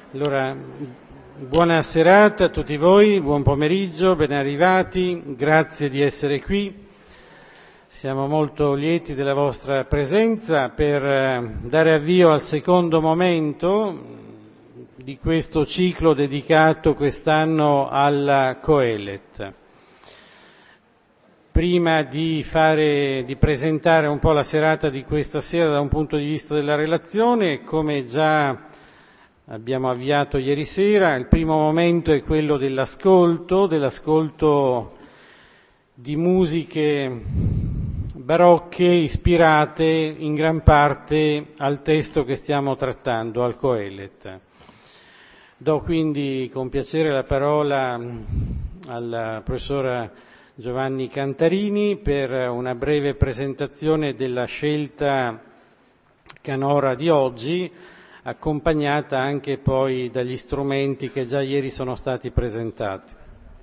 Allora, buona serata a tutti voi, buon pomeriggio, ben arrivati, grazie di essere qui. Siamo molto lieti della vostra presenza per dare avvio al secondo momento di questo ciclo dedicato quest'anno alla Coelet. Prima di presentare un po' la serata di questa sera da un punto di vista della relazione, come già abbiamo avviato ieri sera, il primo momento è quello dell'ascolto di musiche barocche ispirate in gran parte al testo che stiamo trattando, al Coelet. Do quindi con piacere la parola al professor Giovanni Cantarini per una breve presentazione della scelta canora di oggi, accompagnata anche poi dagli strumenti che già ieri sono stati presentati.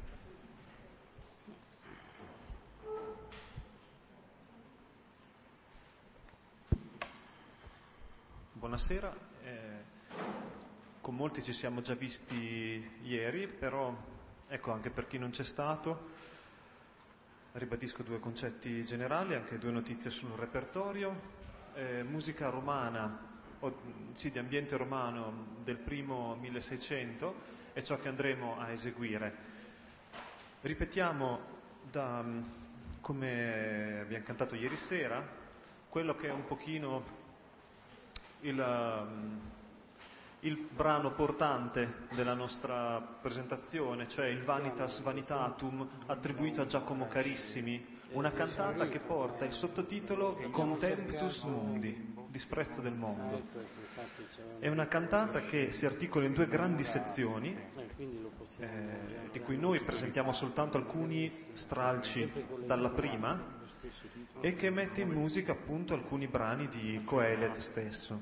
Buonasera, con molti ci siamo già visti ieri, però ecco, anche per chi non c'è stato, ribadisco due concetti generali, anche due notizie sul repertorio. Musica romana, di ambiente romano del primo 1600 è ciò che andremo a eseguire. Ripetiamo come abbiamo cantato ieri sera, quello che è un pochino il brano portante della nostra presentazione, cioè il Vanitas Vanitatum attribuito a Giacomo Carissimi, una cantata che porta il sottotitolo Contemptus Mundi, disprezzo del mondo. È una cantata che si articola in due grandi sezioni, di cui noi presentiamo soltanto alcuni stralci dalla prima, e che mette in musica appunto alcuni brani di Coelet stesso.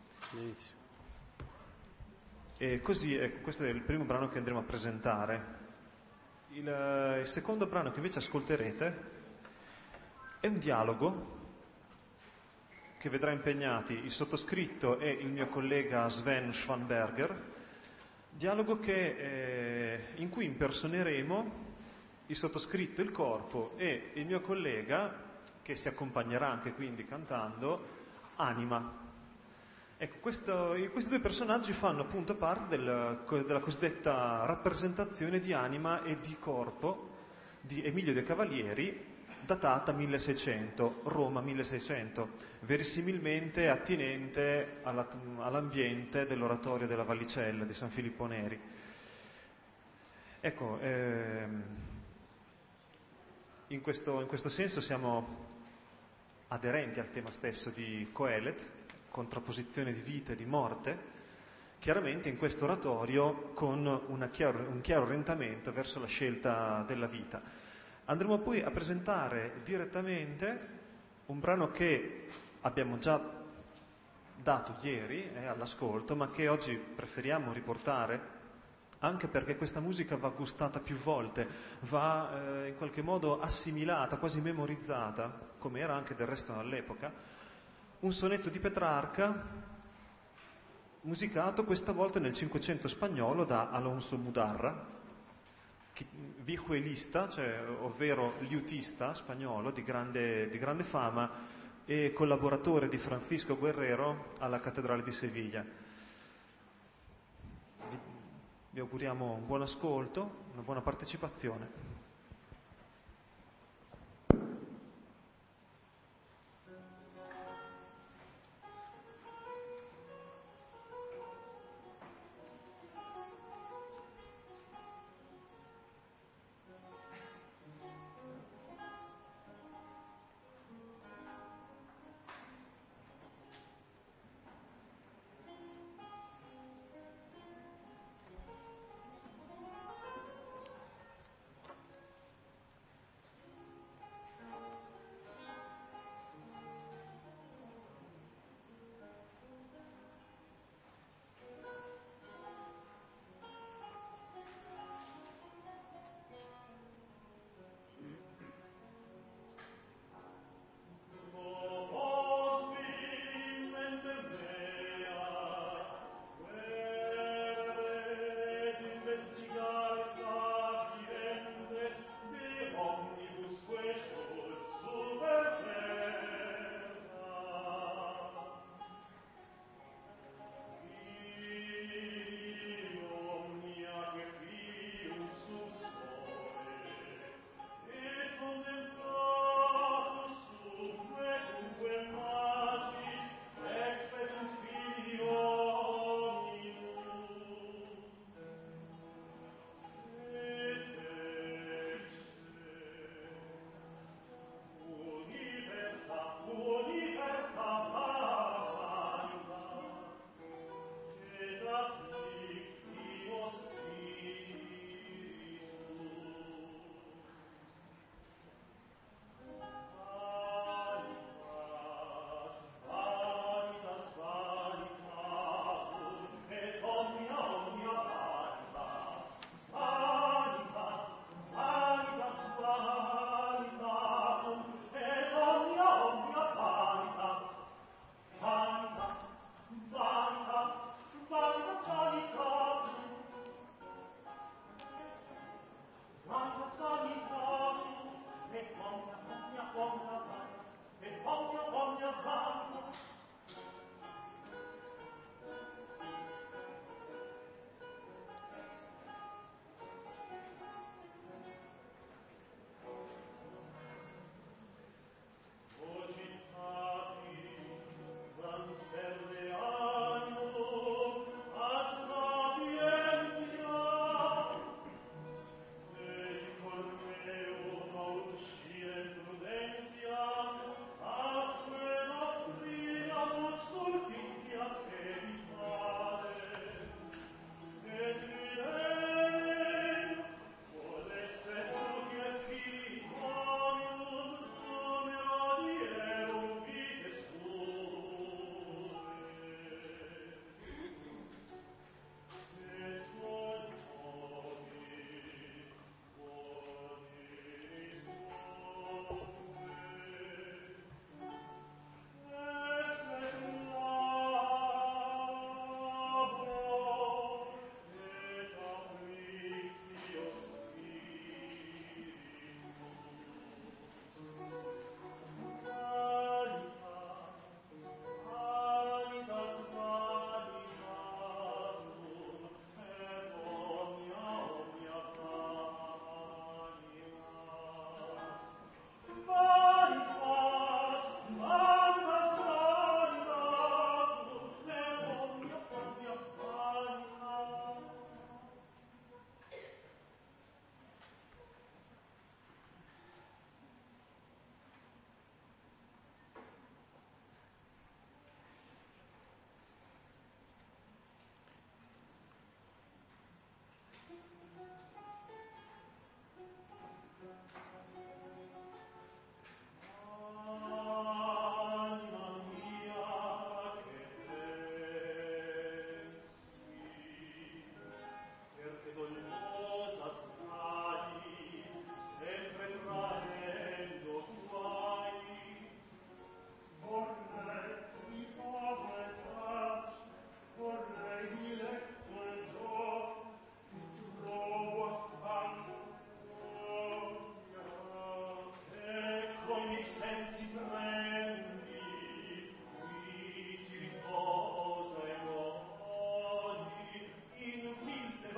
E così, questo è il primo brano che andremo a presentare. Il secondo brano che invece ascolterete è un dialogo che vedrà impegnati il sottoscritto e il mio collega Sven Schwanberger, dialogo in cui impersoneremo il sottoscritto, il corpo, e il mio collega, che si accompagnerà anche quindi cantando, Anima. Ecco, questi due personaggi fanno appunto parte della cosiddetta rappresentazione di Anima e di Corpo di Emilio De Cavalieri, datata 1600, Roma 1600, verosimilmente attinente all'ambiente dell'oratorio della Vallicella di San Filippo Neri. Ecco, in questo senso siamo aderenti al tema stesso di Coelet, contrapposizione di vita e di morte, chiaramente in questo oratorio con un chiaro orientamento verso la scelta della vita. Andremo poi a presentare direttamente un brano che abbiamo già dato ieri all'ascolto, ma che oggi preferiamo riportare, anche perché questa musica va gustata più volte, va in qualche modo assimilata, quasi memorizzata, come era anche del resto all'epoca. Un sonetto di Petrarca, musicato questa volta nel Cinquecento spagnolo da Alonso Mudarra, vihuelista, ovvero liutista spagnolo di grande fama e collaboratore di Francisco Guerrero alla cattedrale di Seviglia. Vi auguriamo un buon ascolto, una buona partecipazione.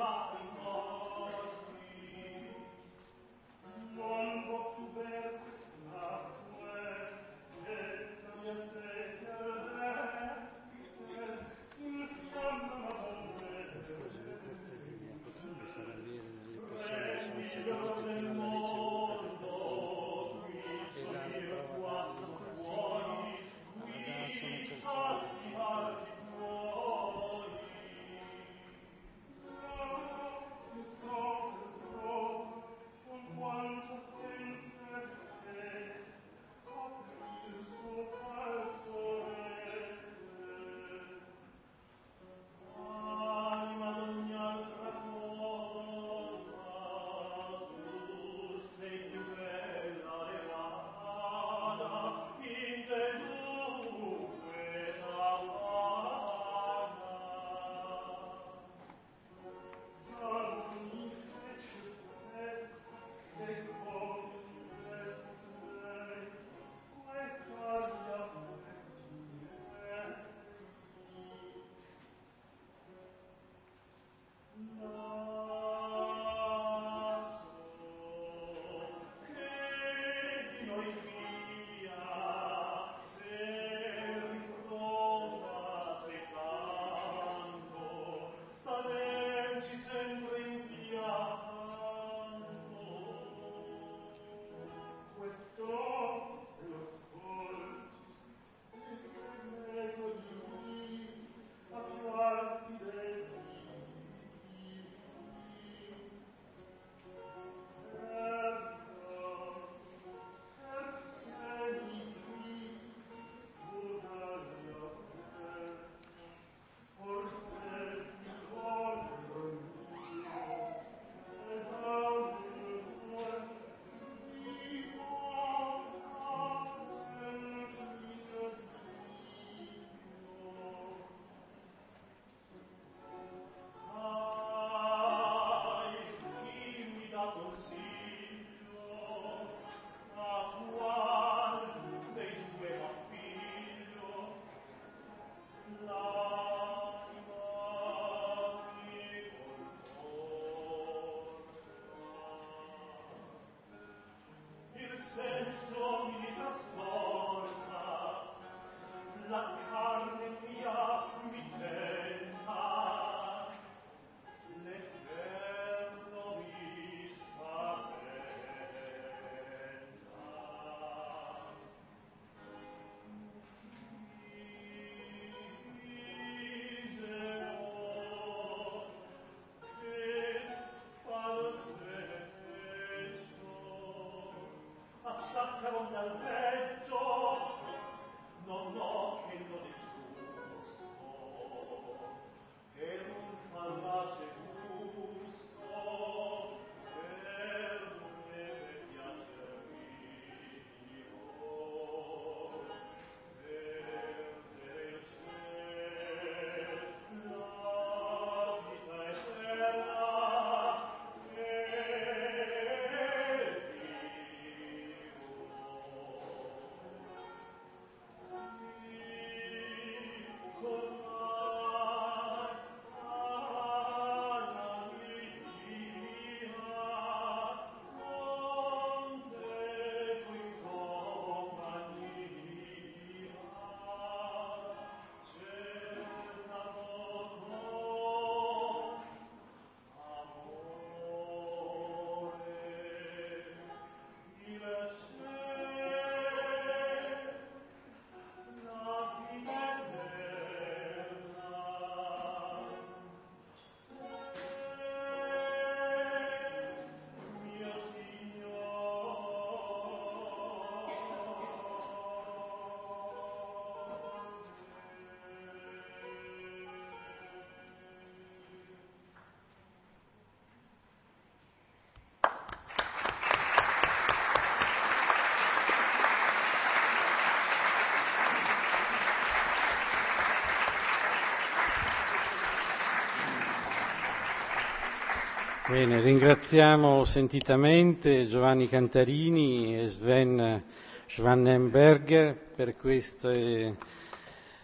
Bene, ringraziamo sentitamente Giovanni Cantarini e Sven Schwannenberger per queste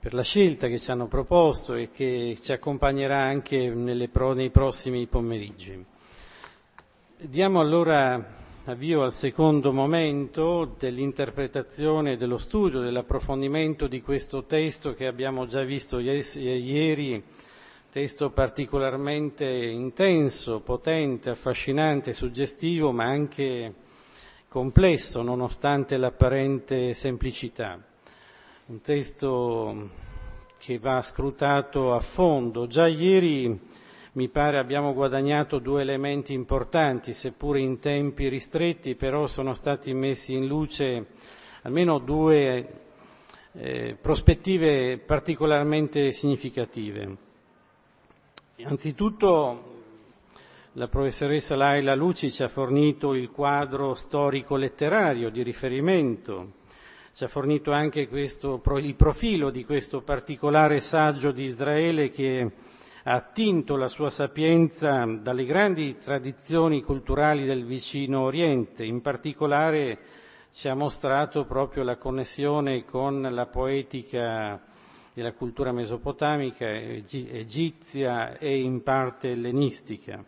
per la scelta che ci hanno proposto e che ci accompagnerà anche nei prossimi pomeriggi. Diamo allora avvio al secondo momento dell'interpretazione, dello studio, dell'approfondimento di questo testo che abbiamo già visto ieri, testo particolarmente intenso, potente, affascinante, suggestivo, ma anche complesso nonostante l'apparente semplicità. Un testo che va scrutato a fondo. Già ieri mi pare abbiamo guadagnato 2 elementi importanti, seppure in tempi ristretti, però sono stati messi in luce almeno 2 prospettive particolarmente significative. Anzitutto la professoressa Laila Luci ci ha fornito il quadro storico-letterario di riferimento, ci ha fornito anche il profilo di questo particolare saggio di Israele che ha attinto la sua sapienza dalle grandi tradizioni culturali del vicino Oriente, in particolare ci ha mostrato proprio la connessione con la poetica della cultura mesopotamica, egizia e in parte ellenistica.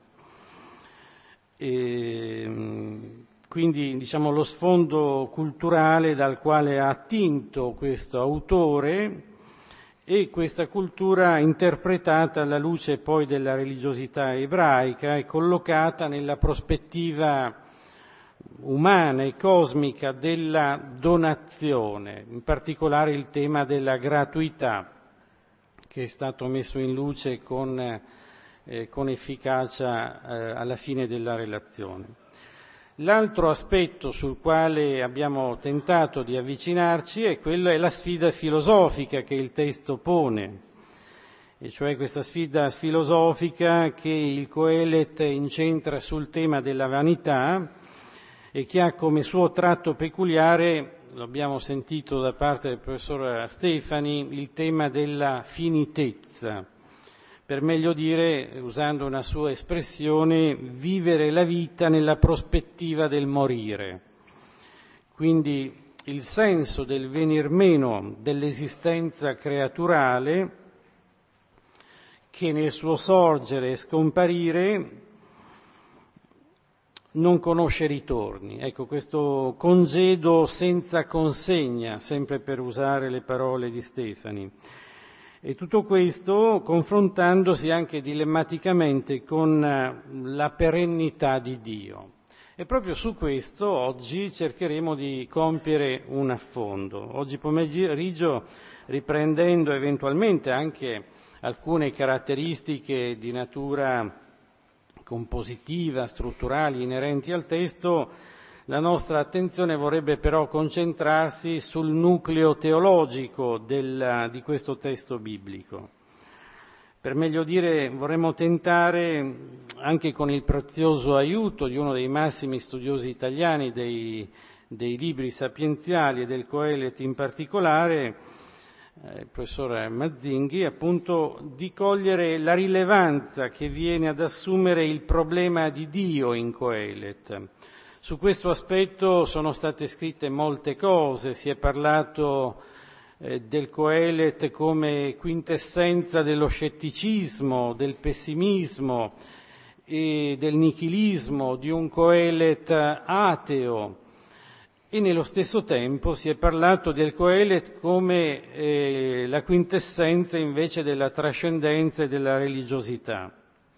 Quindi diciamo lo sfondo culturale dal quale ha attinto questo autore e questa cultura interpretata alla luce poi della religiosità ebraica e collocata nella prospettiva umana e cosmica della donazione, in particolare il tema della gratuità che è stato messo in luce con efficacia alla fine della relazione. L'altro aspetto sul quale abbiamo tentato di avvicinarci è la sfida filosofica che il testo pone, e cioè questa sfida filosofica che il Coelet incentra sul tema della vanità e che ha come suo tratto peculiare, lo abbiamo sentito da parte del professor Stefani, il tema della finitezza. Per meglio dire, usando una sua espressione, vivere la vita nella prospettiva del morire. Quindi il senso del venir meno dell'esistenza creaturale che nel suo sorgere e scomparire non conosce ritorni. Ecco, questo congedo senza consegna, sempre per usare le parole di Stefani. E tutto questo confrontandosi anche dilemmaticamente con la perennità di Dio. E proprio su questo oggi cercheremo di compiere un affondo. Oggi pomeriggio, riprendendo eventualmente anche alcune caratteristiche di natura compositiva, strutturali, inerenti al testo, la nostra attenzione vorrebbe però concentrarsi sul nucleo teologico di questo testo biblico. Per meglio dire, vorremmo tentare, anche con il prezioso aiuto di uno dei massimi studiosi italiani dei libri sapienziali e del Coelet in particolare, il professor Mazzinghi, appunto, di cogliere la rilevanza che viene ad assumere il problema di Dio in Coelet. Su questo aspetto sono state scritte molte cose, si è parlato del Coelet come quintessenza dello scetticismo, del pessimismo e del nichilismo, di un Coelet ateo, e nello stesso tempo si è parlato del Coelet come la quintessenza invece della trascendenza e della religiosità.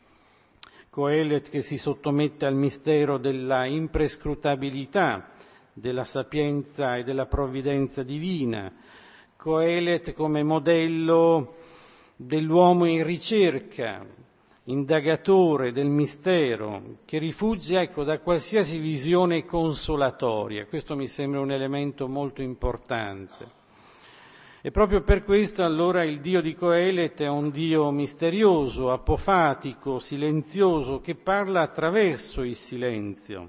Coelet che si sottomette al mistero della imprescrutabilità, della sapienza e della provvidenza divina, Coelet come modello dell'uomo in ricerca, indagatore del mistero, che rifugge da qualsiasi visione consolatoria. Questo mi sembra un elemento molto importante. E proprio per questo allora il Dio di Coelet è un Dio misterioso, apofatico, silenzioso, che parla attraverso il silenzio.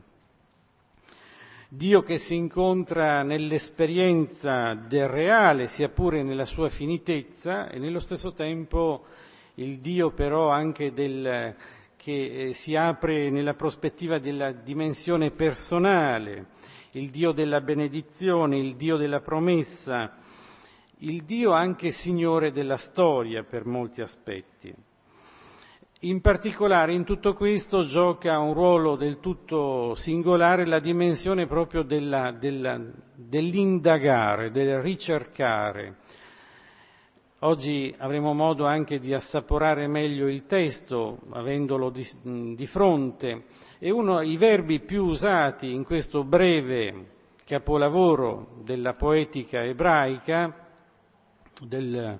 Dio che si incontra nell'esperienza del reale, sia pure nella sua finitezza, e nello stesso tempo il Dio però anche che si apre nella prospettiva della dimensione personale, il Dio della benedizione, il Dio della promessa, il Dio anche Signore della storia per molti aspetti. In particolare in tutto questo gioca un ruolo del tutto singolare la dimensione proprio dell'indagare, del ricercare. Oggi avremo modo anche di assaporare meglio il testo, avendolo di fronte, e i verbi più usati in questo breve capolavoro della poetica ebraica del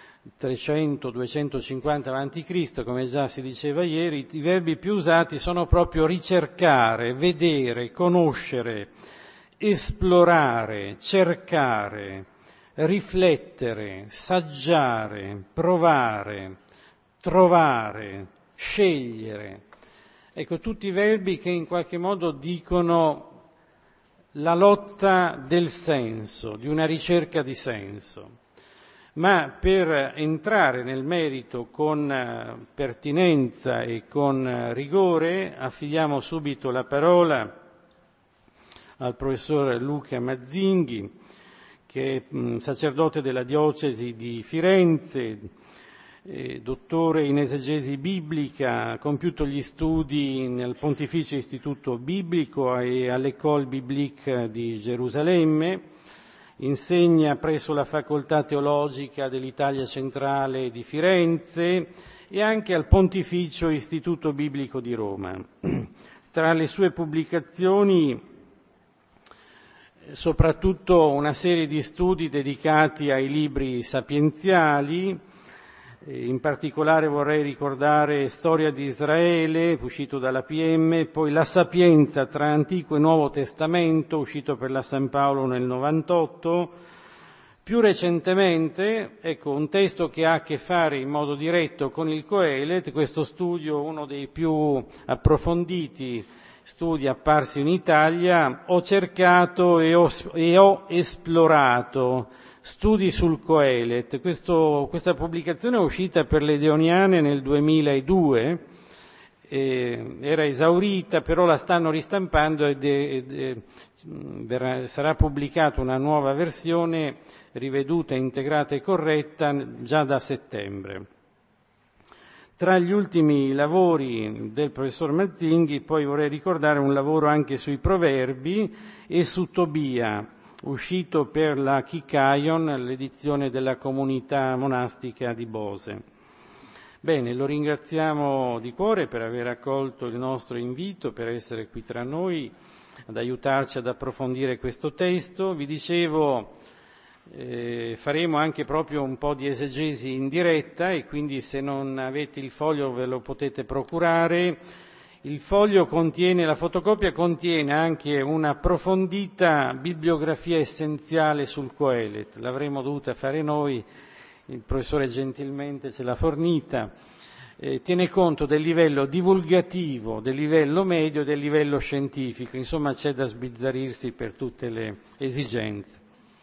300-250 a.C., come già si diceva ieri, i verbi più usati sono proprio ricercare, vedere, conoscere, esplorare, cercare, riflettere, saggiare, provare, trovare, scegliere. Ecco, tutti i verbi che in qualche modo dicono la lotta del senso, di una ricerca di senso. Ma per entrare nel merito con pertinenza e con rigore affidiamo subito la parola al professor Luca Mazzinghi, che è sacerdote della diocesi di Firenze, dottore in esegesi biblica, ha compiuto gli studi nel Pontificio Istituto Biblico e all'École Biblique di Gerusalemme, insegna presso la Facoltà Teologica dell'Italia Centrale di Firenze e anche al Pontificio Istituto Biblico di Roma. Tra le sue pubblicazioni soprattutto una serie di studi dedicati ai libri sapienziali, in particolare vorrei ricordare Storia di Israele, uscito dalla PM, poi La Sapienza tra Antico e Nuovo Testamento, uscito per la San Paolo nel 98, più recentemente, ecco, un testo che ha a che fare in modo diretto con il Coelet, questo studio, uno dei più approfonditi studi apparsi in Italia, ho cercato e ho esplorato studi sul Coelet. Questa pubblicazione è uscita per le Deoniane nel 2002, era esaurita, però la stanno ristampando ed sarà pubblicata una nuova versione riveduta, integrata e corretta già da settembre. Tra gli ultimi lavori del professor Mazzinghi poi vorrei ricordare un lavoro anche sui proverbi e su Tobia, uscito per la Kikaion, l'edizione della comunità monastica di Bose. Bene, lo ringraziamo di cuore per aver accolto il nostro invito, per essere qui tra noi, ad aiutarci ad approfondire questo testo. Vi dicevo, faremo anche proprio un po' di esegesi in diretta e quindi se non avete il foglio ve lo potete procurare. Il foglio contiene, la fotocopia contiene anche un'approfondita bibliografia essenziale sul Coelet, l'avremmo dovuta fare noi, il professore gentilmente ce l'ha fornita, tiene conto del livello divulgativo, del livello medio e del livello scientifico, insomma c'è da sbizzarrirsi per tutte le esigenze.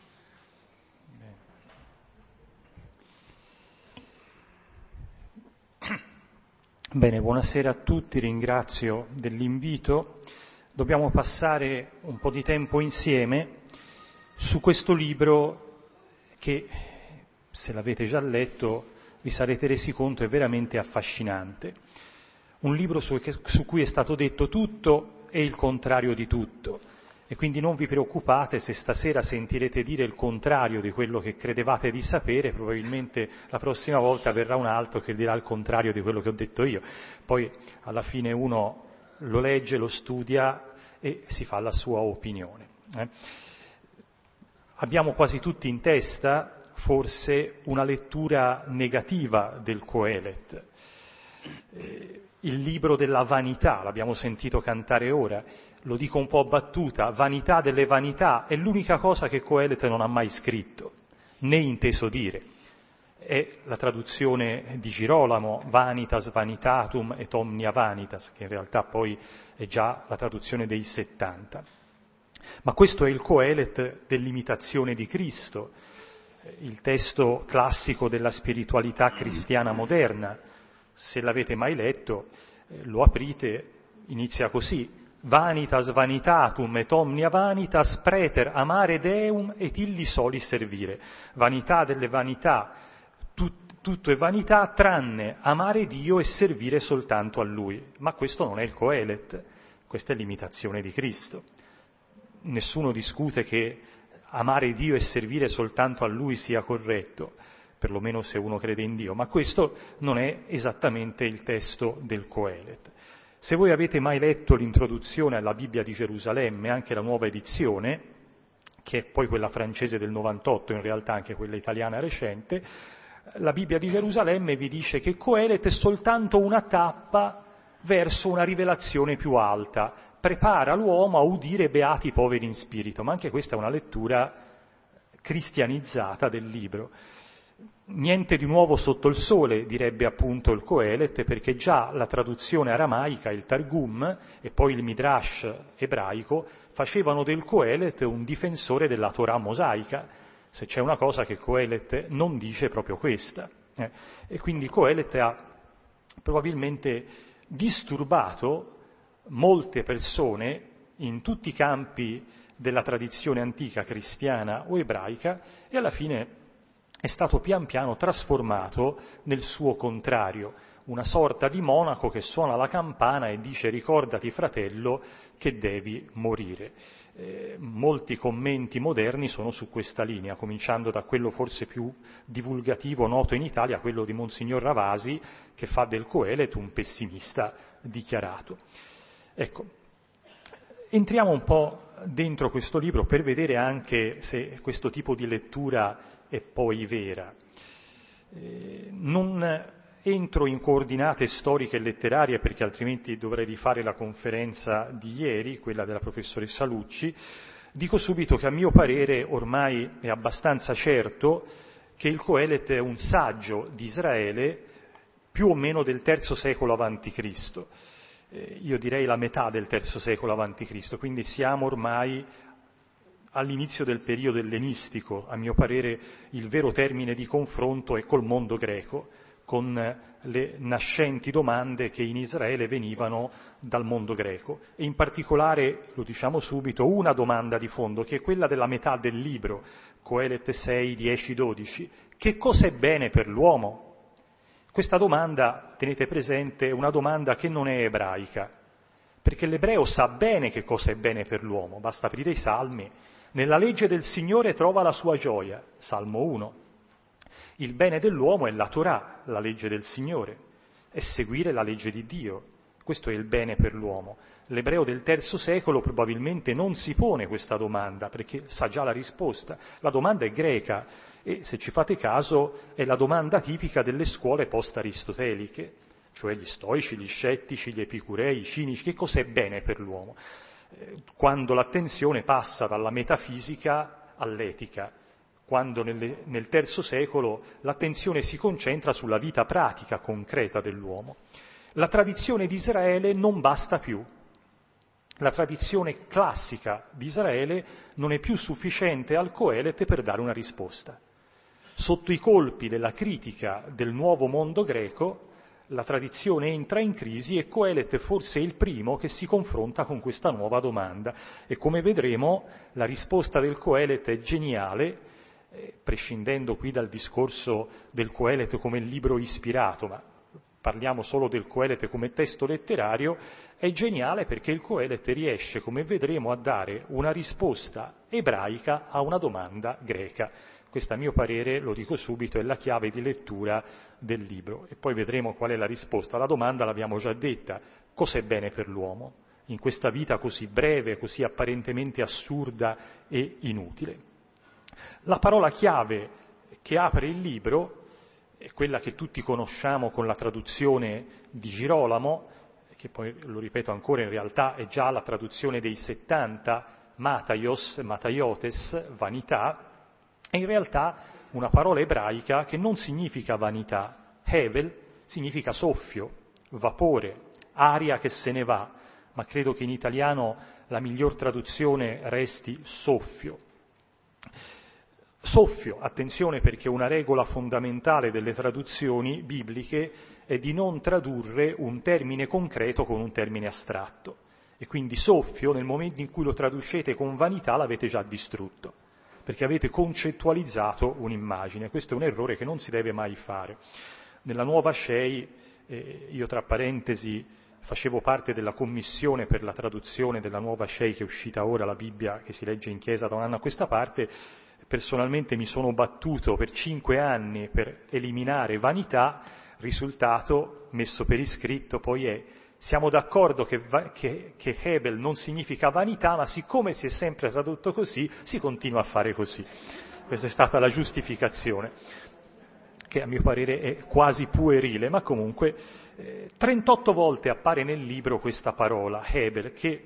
Bene, buonasera a tutti, ringrazio dell'invito. Dobbiamo passare un po' di tempo insieme su questo libro che, se l'avete già letto, vi sarete resi conto è veramente affascinante. Un libro su cui è stato detto tutto e il contrario di tutto. E quindi non vi preoccupate se stasera sentirete dire il contrario di quello che credevate di sapere, probabilmente la prossima volta verrà un altro che dirà il contrario di quello che ho detto io. Poi alla fine uno lo legge, lo studia e si fa la sua opinione. Abbiamo quasi tutti in testa forse una lettura negativa del Coelet. Il libro della vanità, l'abbiamo sentito cantare ora, lo dico un po' a battuta, vanità delle vanità, è l'unica cosa che Coelet non ha mai scritto, né inteso dire. È la traduzione di Girolamo, vanitas vanitatum et omnia vanitas, che in realtà poi è già la traduzione dei 70. Ma questo è il Coelet dell'imitazione di Cristo, il testo classico della spiritualità cristiana moderna. Se l'avete mai letto, lo aprite, inizia così: vanitas vanitatum et omnia vanitas preter amare Deum et illi soli servire. Vanità delle vanità, tutto è vanità tranne amare Dio e servire soltanto a Lui. Ma questo non è il Coelet, questa è l'imitazione di Cristo. Nessuno discute che amare Dio e servire soltanto a Lui sia corretto, perlomeno se uno crede in Dio, ma questo non è esattamente il testo del Coelet. Se voi avete mai letto l'introduzione alla Bibbia di Gerusalemme, anche la nuova edizione, che è poi quella francese del 98, in realtà anche quella italiana recente, la Bibbia di Gerusalemme vi dice che Coelet è soltanto una tappa verso una rivelazione più alta, prepara l'uomo a udire beati i poveri in spirito, ma anche questa è una lettura cristianizzata del libro. Niente di nuovo sotto il sole, direbbe appunto il Coelet, perché già la traduzione aramaica, il Targum e poi il Midrash ebraico facevano del Coelet un difensore della Torah mosaica. Se c'è una cosa che Coelet non dice è proprio questa. E quindi Coelet ha probabilmente disturbato molte persone in tutti i campi della tradizione antica cristiana o ebraica e alla fine è stato pian piano trasformato nel suo contrario, una sorta di monaco che suona la campana e dice ricordati fratello che devi morire. Molti commenti moderni sono su questa linea, cominciando da quello forse più divulgativo noto in Italia, quello di Monsignor Ravasi, che fa del Coelet un pessimista dichiarato. Ecco, entriamo un po' dentro questo libro per vedere anche se questo tipo di lettura è poi vera. Non entro in coordinate storiche e letterarie perché altrimenti dovrei rifare la conferenza di ieri, quella della professoressa Lucci. Dico subito che a mio parere ormai è abbastanza certo che il Coelet è un saggio di Israele più o meno del III secolo a.C., io direi la metà del III secolo a.C., quindi siamo ormai all'inizio del periodo ellenistico. A mio parere il vero termine di confronto è col mondo greco, con le nascenti domande che in Israele venivano dal mondo greco e in particolare, lo diciamo subito, una domanda di fondo che è quella della metà del libro, Coelet 6, 10, 12. Che cos'è bene per l'uomo? Questa domanda, tenete presente, è una domanda che non è ebraica, perché l'ebreo sa bene che cosa è bene per l'uomo, basta aprire i Salmi. Nella legge del Signore trova la sua gioia, Salmo 1. Il bene dell'uomo è la Torah, la legge del Signore, è seguire la legge di Dio. Questo è il bene per l'uomo. L'ebreo del III secolo probabilmente non si pone questa domanda perché sa già la risposta. La domanda è greca e, se ci fate caso, è la domanda tipica delle scuole post-aristoteliche, cioè gli stoici, gli scettici, gli epicurei, i cinici. Che cos'è bene per l'uomo? Quando l'attenzione passa dalla metafisica all'etica, quando nel III secolo l'attenzione si concentra sulla vita pratica, concreta dell'uomo. La tradizione di Israele non basta più. La tradizione classica di Israele non è più sufficiente al Coelet per dare una risposta. Sotto i colpi della critica del nuovo mondo greco, la tradizione entra in crisi e Coelet forse è il primo che si confronta con questa nuova domanda. E come vedremo, la risposta del Coelet è geniale, prescindendo qui dal discorso del Coelet come libro ispirato, ma parliamo solo del Coelet come testo letterario, è geniale perché il Coelet riesce, come vedremo, a dare una risposta ebraica a una domanda greca. Questa, a mio parere, lo dico subito, è la chiave di lettura del libro. E poi vedremo qual è la risposta. La domanda l'abbiamo già detta: cos'è bene per l'uomo in questa vita così breve, così apparentemente assurda e inutile? La parola chiave che apre il libro è quella che tutti conosciamo con la traduzione di Girolamo, che poi, lo ripeto ancora, in realtà è già la traduzione dei 70, mataiotes, vanità, è in realtà una parola ebraica che non significa vanità. Hevel significa soffio, vapore, aria che se ne va, ma credo che in italiano la miglior traduzione resti soffio. Soffio, attenzione, perché una regola fondamentale delle traduzioni bibliche è di non tradurre un termine concreto con un termine astratto. E quindi soffio, nel momento in cui lo traducete con vanità, l'avete già distrutto, perché avete concettualizzato un'immagine. Questo è un errore che non si deve mai fare. Nella nuova Shei, io tra parentesi facevo parte della commissione per la traduzione della nuova Shei, che è uscita ora, la Bibbia che si legge in chiesa da un anno a questa parte. Personalmente mi sono battuto per 5 anni per eliminare vanità, risultato messo per iscritto poi è: siamo d'accordo che Hebel non significa vanità, ma siccome si è sempre tradotto così, si continua a fare così. Questa è stata la giustificazione, che a mio parere è quasi puerile, ma comunque 38 volte appare nel libro questa parola, Hebel, che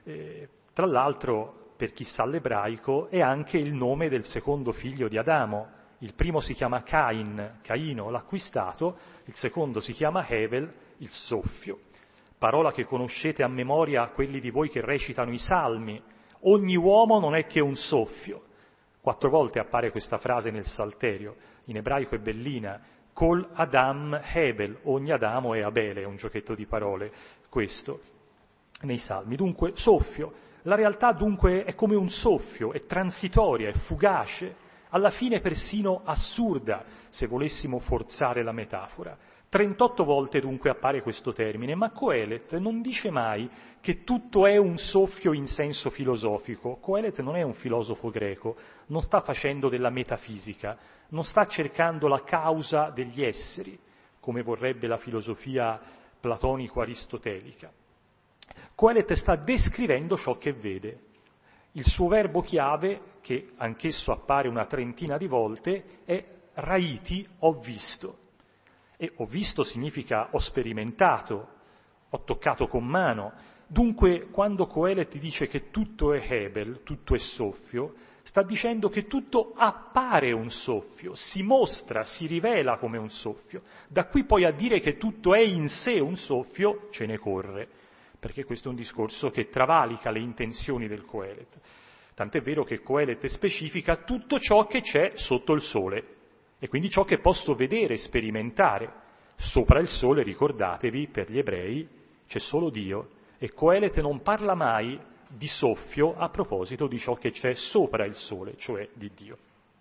tra l'altro, per chi sa l'ebraico, è anche il nome del secondo figlio di Adamo. Il primo si chiama Caino, l'acquistato, il secondo si chiama Hebel, il soffio. Parola che conoscete a memoria quelli di voi che recitano i salmi. Ogni uomo non è che un soffio. 4 volte appare questa frase nel Salterio, in ebraico è bellina, Kol Adam Hebel, ogni Adamo è Abele, è un giochetto di parole questo, nei salmi. Dunque, soffio. La realtà dunque è come un soffio, è transitoria, è fugace, alla fine persino assurda, se volessimo forzare la metafora. 38 volte dunque appare questo termine, ma Coelet non dice mai che tutto è un soffio in senso filosofico. Coelet non è un filosofo greco, non sta facendo della metafisica, non sta cercando la causa degli esseri, come vorrebbe la filosofia platonico-aristotelica. Coelet sta descrivendo ciò che vede. Il suo verbo chiave, che anch'esso appare una trentina di volte, è raiti, ho visto. E ho visto significa ho sperimentato, ho toccato con mano. Dunque, quando Coelet dice che tutto è Hebel, tutto è soffio, sta dicendo che tutto appare un soffio, si mostra, si rivela come un soffio. Da qui poi a dire che tutto è in sé un soffio, ce ne corre, perché questo è un discorso che travalica le intenzioni del Coelet. Tant'è vero che Coelet specifica tutto ciò che c'è sotto il sole, e quindi ciò che posso vedere, sperimentare. Sopra il sole, ricordatevi, per gli ebrei c'è solo Dio, e Coelet non parla mai di soffio a proposito di ciò che c'è sopra il sole, cioè di Dio.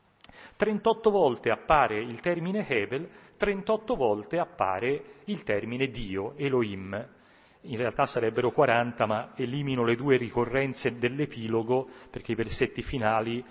38 volte appare il termine Hebel, 38 volte appare il termine Dio, Elohim. In realtà sarebbero 40, ma elimino le 2 ricorrenze dell'epilogo, perché i versetti finali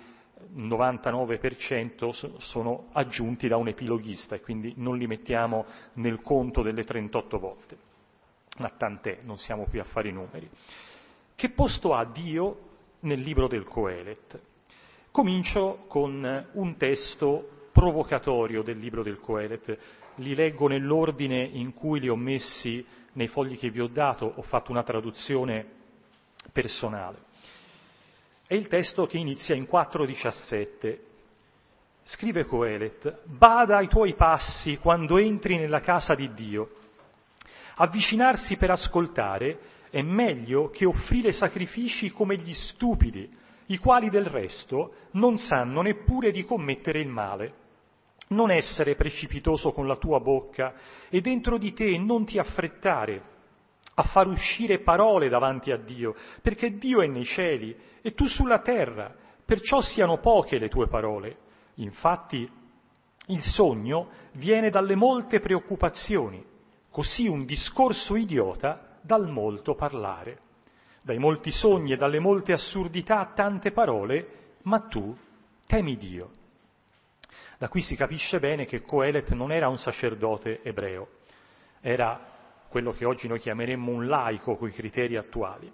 99% sono aggiunti da un epiloghista e quindi non li mettiamo nel conto delle 38 volte. Ma tant'è, non siamo qui a fare i numeri. Che posto ha Dio nel libro del Coelet? Comincio con un testo provocatorio del libro del Coelet. Li leggo nell'ordine in cui li ho messi nei fogli che vi ho dato, ho fatto una traduzione personale. È il testo che inizia in 4,17. Scrive Coelet: bada ai tuoi passi quando entri nella casa di Dio. Avvicinarsi per ascoltare è meglio che offrire sacrifici come gli stupidi, i quali del resto non sanno neppure di commettere il male. Non essere precipitoso con la tua bocca e dentro di te non ti affrettare a far uscire parole davanti a Dio, perché Dio è nei cieli e tu sulla terra, perciò siano poche le tue parole. Infatti il sogno viene dalle molte preoccupazioni, così un discorso idiota dal molto parlare. Dai molti sogni e dalle molte assurdità tante parole, ma tu temi Dio. Da qui si capisce bene che Coelet non era un sacerdote ebreo, era quello che oggi noi chiameremmo un laico coi criteri attuali.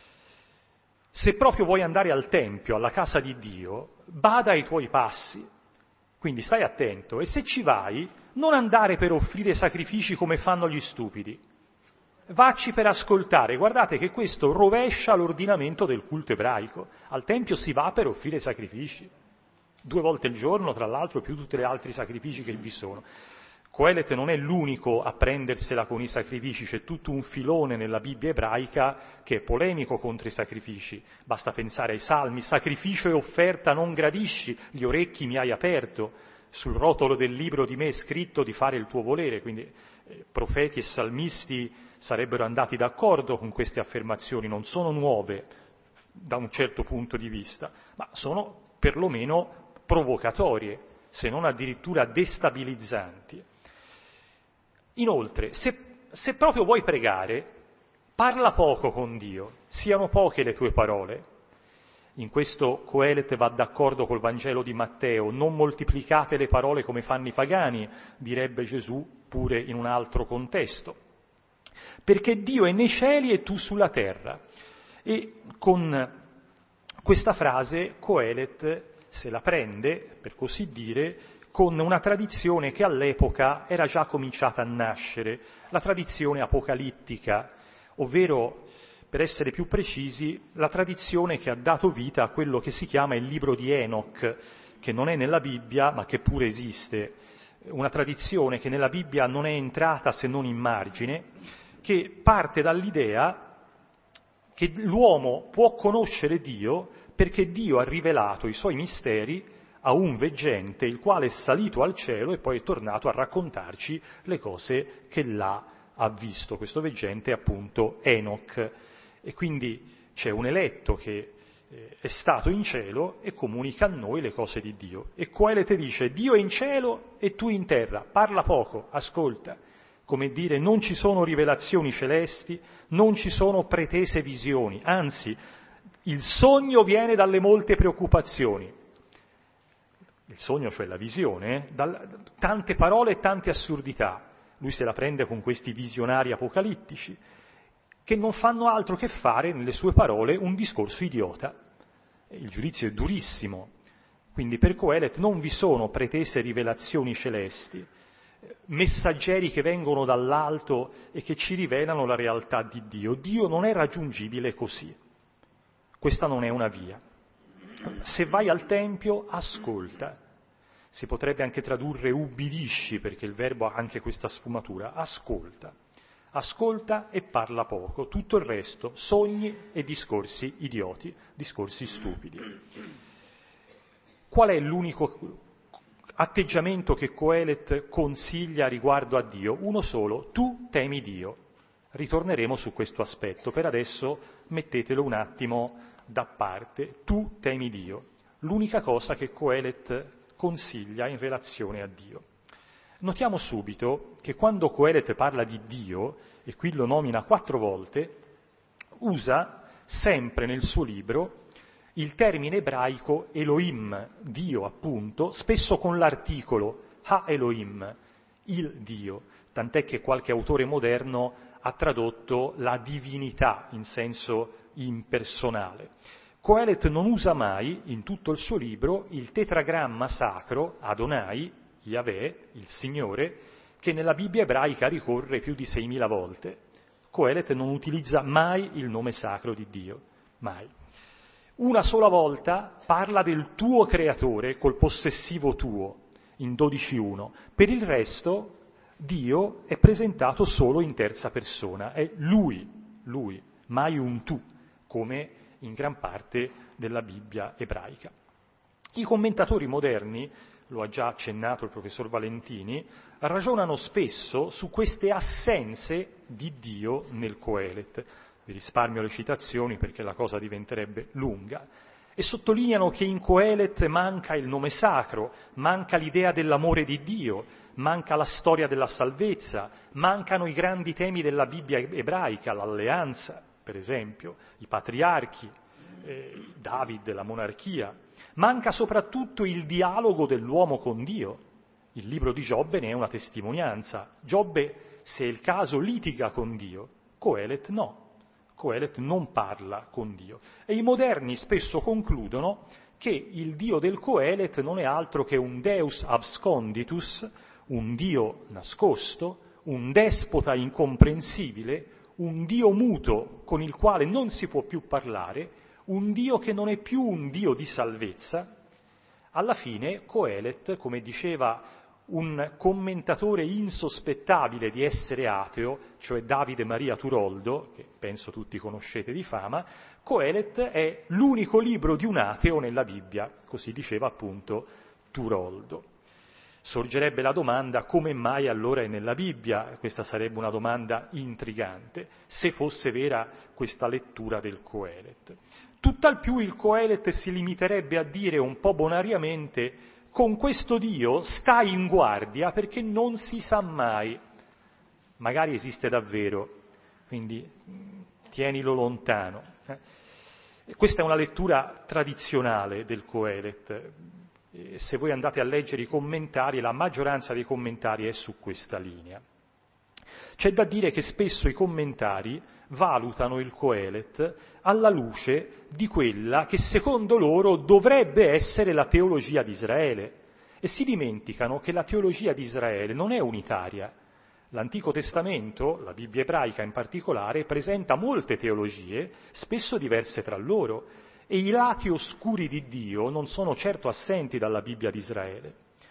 Se proprio vuoi andare al Tempio, alla casa di Dio, bada ai tuoi passi, quindi stai attento, e se ci vai, non andare per offrire sacrifici come fanno gli stupidi, vacci per ascoltare. Guardate che questo rovescia l'ordinamento del culto ebraico. Al Tempio si va per offrire sacrifici, 2 volte al giorno, tra l'altro, più tutti gli altri sacrifici che vi sono. Coelet non è l'unico a prendersela con i sacrifici, c'è tutto un filone nella Bibbia ebraica che è polemico contro i sacrifici. Basta pensare ai salmi: sacrificio e offerta non gradisci, gli orecchi mi hai aperto, sul rotolo del libro di me è scritto di fare il tuo volere, quindi profeti e salmisti sarebbero andati d'accordo con queste affermazioni, non sono nuove da un certo punto di vista, ma sono perlomeno provocatorie, se non addirittura destabilizzanti. Inoltre, se proprio vuoi pregare, parla poco con Dio, siano poche le tue parole. In questo Coelet va d'accordo col Vangelo di Matteo, non moltiplicate le parole come fanno i pagani, direbbe Gesù pure in un altro contesto, perché Dio è nei cieli e tu sulla terra. E con questa frase Coelet se la prende, per così dire, con una tradizione che all'epoca era già cominciata a nascere, la tradizione apocalittica, ovvero, per essere più precisi, la tradizione che ha dato vita a quello che si chiama il libro di Enoch, che non è nella Bibbia, ma che pure esiste. Una tradizione che nella Bibbia non è entrata se non in margine, che parte dall'idea che l'uomo può conoscere Dio perché Dio ha rivelato i suoi misteri a un veggente, il quale è salito al cielo e poi è tornato a raccontarci le cose che là ha visto. Questo veggente è appunto Enoch. E quindi c'è un eletto che è stato in cielo e comunica a noi le cose di Dio. E Coelet dice: Dio è in cielo e tu in terra, parla poco, ascolta. Come dire, non ci sono rivelazioni celesti, non ci sono pretese visioni, anzi, il sogno viene dalle molte preoccupazioni. Il sogno, cioè la visione, tante parole e tante assurdità. Lui se la prende con questi visionari apocalittici, che non fanno altro che fare, nelle sue parole, un discorso idiota. Il giudizio è durissimo. Quindi per Coelet non vi sono pretese rivelazioni celesti, messaggeri che vengono dall'alto e che ci rivelano la realtà di Dio. Dio non è raggiungibile così. Questa non è una via. Se vai al Tempio, ascolta. Si potrebbe anche tradurre ubbidisci, perché il verbo ha anche questa sfumatura. Ascolta. Ascolta e parla poco. Tutto il resto, sogni e discorsi idioti, discorsi stupidi. Qual è l'unico atteggiamento che Coelet consiglia riguardo a Dio? Uno solo: tu temi Dio. Ritorneremo su questo aspetto. Per adesso mettetelo un attimo da parte. Tu temi Dio. L'unica cosa che Coelet consiglia in relazione a Dio. Notiamo subito che quando Coelet parla di Dio, e qui lo nomina 4 volte, usa sempre nel suo libro il termine ebraico Elohim, Dio appunto, spesso con l'articolo Ha Elohim, il Dio, tant'è che qualche autore moderno ha tradotto la divinità in senso impersonale. Coelet non usa mai, in tutto il suo libro, il tetragramma sacro, Adonai, Yahweh, il Signore, che nella Bibbia ebraica ricorre più di 6.000 volte. Coelet non utilizza mai il nome sacro di Dio, mai. Una sola volta parla del tuo creatore col possessivo tuo, in 12.1. Per il resto Dio è presentato solo in terza persona, è lui, mai un tu, come in gran parte della Bibbia ebraica. I commentatori moderni, lo ha già accennato il professor Valentini, ragionano spesso su queste assenze di Dio nel Coelet. Vi risparmio le citazioni perché la cosa diventerebbe lunga. E sottolineano che in Coelet manca il nome sacro, manca l'idea dell'amore di Dio, manca la storia della salvezza, mancano i grandi temi della Bibbia ebraica, l'alleanza, per esempio, i patriarchi, David, la monarchia. Manca soprattutto il dialogo dell'uomo con Dio. Il libro di Giobbe ne è una testimonianza. Giobbe, se è il caso, litiga con Dio. Coelet no. Coelet non parla con Dio. E i moderni spesso concludono che il Dio del Coelet non è altro che un Deus absconditus, un Dio nascosto, un despota incomprensibile, un Dio muto con il quale non si può più parlare, un Dio che non è più un Dio di salvezza. Alla fine Coelet, come diceva un commentatore insospettabile di essere ateo, cioè Davide Maria Turoldo, che penso tutti conoscete di fama, Coelet è l'unico libro di un ateo nella Bibbia, così diceva appunto Turoldo. Sorgerebbe la domanda: come mai allora è nella Bibbia? Questa sarebbe una domanda intrigante, se fosse vera questa lettura del Coelet. Tutt'al più il Coelet si limiterebbe a dire un po' bonariamente: con questo Dio stai in guardia perché non si sa mai, magari esiste davvero, quindi tienilo lontano. Questa è una lettura tradizionale del Coelet. Se voi andate a leggere i commentari, la maggioranza dei commentari è su questa linea. C'è da dire che spesso i commentari valutano il Coelet alla luce di quella che secondo loro dovrebbe essere la teologia di Israele e si dimenticano che la teologia di Israele non è unitaria. L'Antico Testamento, la Bibbia ebraica in particolare, presenta molte teologie, spesso diverse tra loro, e i lati oscuri di Dio non sono certo assenti dalla Bibbia di Israele.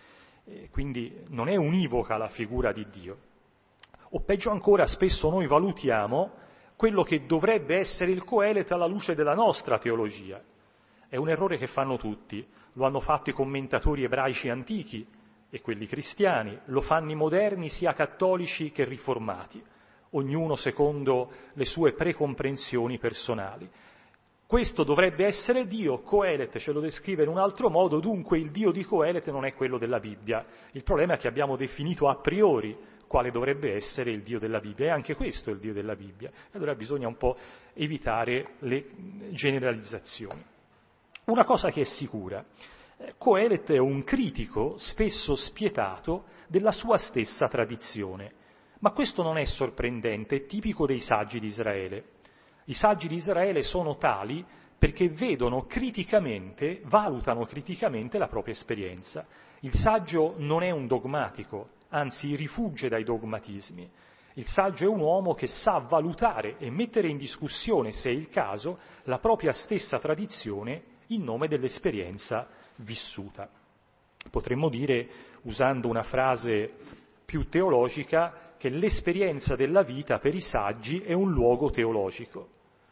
Quindi non è univoca la figura di Dio. O peggio ancora, spesso noi valutiamo quello che dovrebbe essere il Coelet alla luce della nostra teologia. È un errore che fanno tutti, lo hanno fatto i commentatori ebraici antichi e quelli cristiani, lo fanno i moderni sia cattolici che riformati, ognuno secondo le sue precomprensioni personali. Questo dovrebbe essere Dio, Coelet ce lo descrive in un altro modo, dunque il Dio di Coelet non è quello della Bibbia. Il problema è che abbiamo definito a priori quale dovrebbe essere il Dio della Bibbia, e anche questo è il Dio della Bibbia. Allora bisogna un po' evitare le generalizzazioni. Una cosa che è sicura: Coelet è un critico, spesso spietato, della sua stessa tradizione. Ma questo non è sorprendente, è tipico dei saggi di Israele. I saggi di Israele sono tali perché vedono criticamente, valutano criticamente la propria esperienza. Il saggio non è un dogmatico, anzi rifugge dai dogmatismi. Il saggio è un uomo che sa valutare e mettere in discussione, se è il caso, la propria stessa tradizione in nome dell'esperienza vissuta. Potremmo dire, usando una frase più teologica, che l'esperienza della vita per i saggi è un luogo teologico.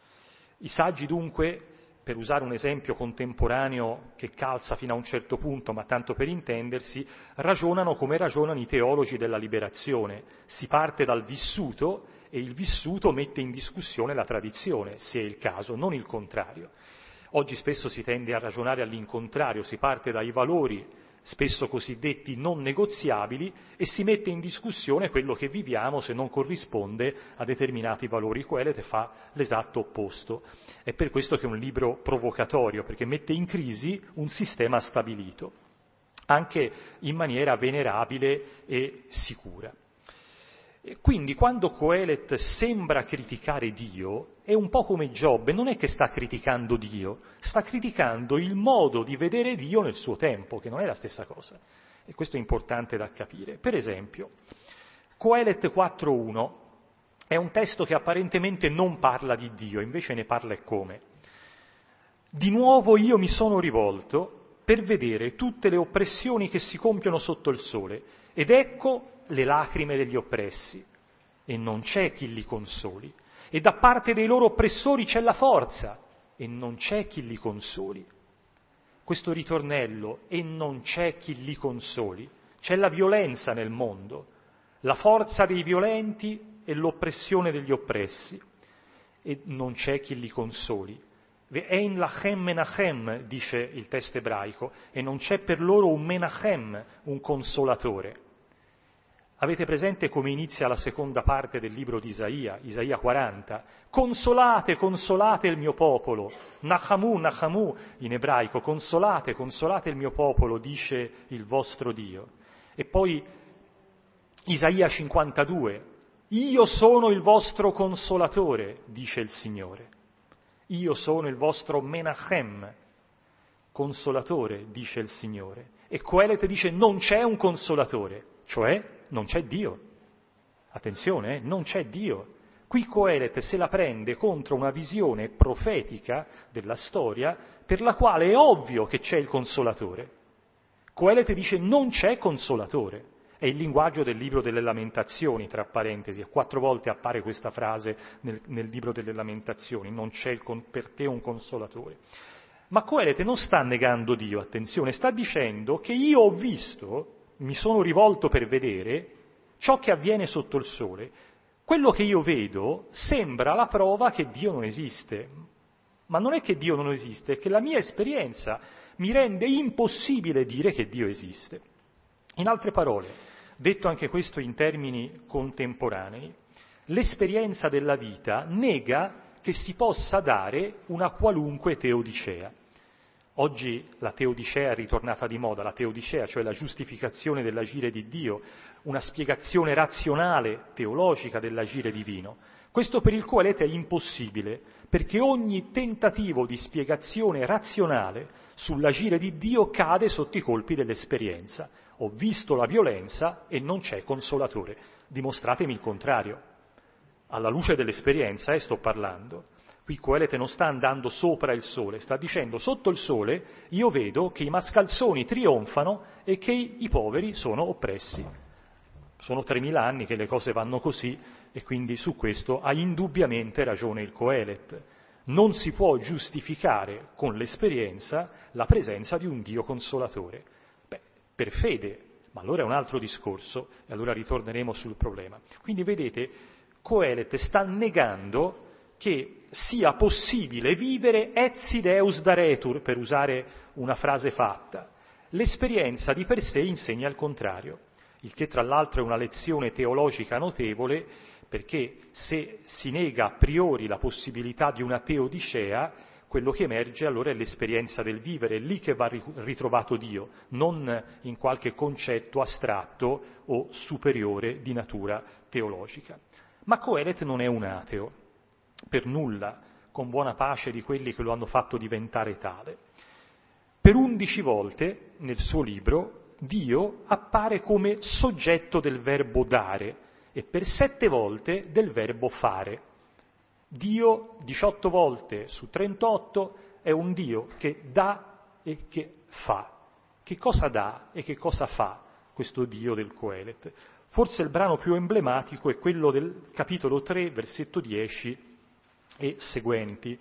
I saggi dunque, per usare un esempio contemporaneo che calza fino a un certo punto, ma tanto per intendersi, ragionano come ragionano i teologi della liberazione. Si parte dal vissuto e il vissuto mette in discussione la tradizione, se è il caso, non il contrario. Oggi spesso si tende a ragionare all'incontrario, si parte dai valori spesso cosiddetti non negoziabili e si mette in discussione quello che viviamo se non corrisponde a determinati valori. Coelet fa l'esatto opposto. È per questo che è un libro provocatorio, perché mette in crisi un sistema stabilito, anche in maniera venerabile e sicura. E quindi quando Coelet sembra criticare Dio, è un po' come Giobbe, non è che sta criticando Dio, sta criticando il modo di vedere Dio nel suo tempo, che non è la stessa cosa. E questo è importante da capire. Per esempio, Coelet 4.1 è un testo che apparentemente non parla di Dio, invece ne parla e come. Di nuovo io mi sono rivolto per vedere tutte le oppressioni che si compiono sotto il sole, ed ecco le lacrime degli oppressi, e non c'è chi li consoli, e da parte dei loro oppressori c'è la forza, e non c'è chi li consoli. Questo ritornello, e non c'è chi li consoli, c'è la violenza nel mondo, la forza dei violenti e l'oppressione degli oppressi, e non c'è chi li consoli. Ve'ein lachem menachem, dice il testo ebraico, e non c'è per loro un menachem, un consolatore. Avete presente come inizia la seconda parte del libro di Isaia, Isaia 40? Consolate, consolate il mio popolo, nachamu, nachamu in ebraico, consolate, consolate il mio popolo, dice il vostro Dio. E poi Isaia 52, io sono il vostro consolatore, dice il Signore. Io sono il vostro menachem, consolatore, dice il Signore. E Coelet dice non c'è un consolatore, cioè non c'è Dio. Attenzione, non c'è Dio. Qui Coelet se la prende contro una visione profetica della storia per la quale è ovvio che c'è il consolatore. Coelet dice non c'è consolatore. È il linguaggio del libro delle Lamentazioni, tra parentesi, e 4 volte appare questa frase nel libro delle Lamentazioni, non c'è per te un consolatore. Ma Coelet non sta negando Dio, attenzione, sta dicendo che io ho visto, mi sono rivolto per vedere ciò che avviene sotto il sole. Quello che io vedo sembra la prova che Dio non esiste, ma non è che Dio non esiste, è che la mia esperienza mi rende impossibile dire che Dio esiste. In altre parole, detto anche questo in termini contemporanei, l'esperienza della vita nega che si possa dare una qualunque teodicea. Oggi la teodicea è ritornata di moda, la teodicea, cioè la giustificazione dell'agire di Dio, una spiegazione razionale, teologica dell'agire divino. Questo per il Coelete è impossibile, perché ogni tentativo di spiegazione razionale sull'agire di Dio cade sotto i colpi dell'esperienza. Ho visto la violenza e non c'è consolatore. Dimostratemi il contrario. Alla luce dell'esperienza sto parlando. Qui Coelete non sta andando sopra il sole, sta dicendo sotto il sole io vedo che i mascalzoni trionfano e che i poveri sono oppressi. Sono 3000 anni che le cose vanno così e quindi su questo ha indubbiamente ragione il Coelet. Non si può giustificare con l'esperienza la presenza di un Dio consolatore. Per fede, ma allora è un altro discorso e allora ritorneremo sul problema. Quindi vedete, Coelet sta negando che sia possibile vivere etsi deus daretur, per usare una frase fatta. L'esperienza di per sé insegna il contrario, il che tra l'altro è una lezione teologica notevole, perché se si nega a priori la possibilità di una teodicea, quello che emerge allora è l'esperienza del vivere, è lì che va ritrovato Dio, non in qualche concetto astratto o superiore di natura teologica. Ma Coelet non è un ateo, per nulla, con buona pace di quelli che lo hanno fatto diventare tale. Per 11 volte nel suo libro Dio appare come soggetto del verbo dare e per 7 volte del verbo fare. Dio 18 volte su 38 è un Dio che dà e che fa. Che cosa dà e che cosa fa questo Dio del Coelet? Forse il brano più emblematico è quello del capitolo 3, versetto 10 e seguenti.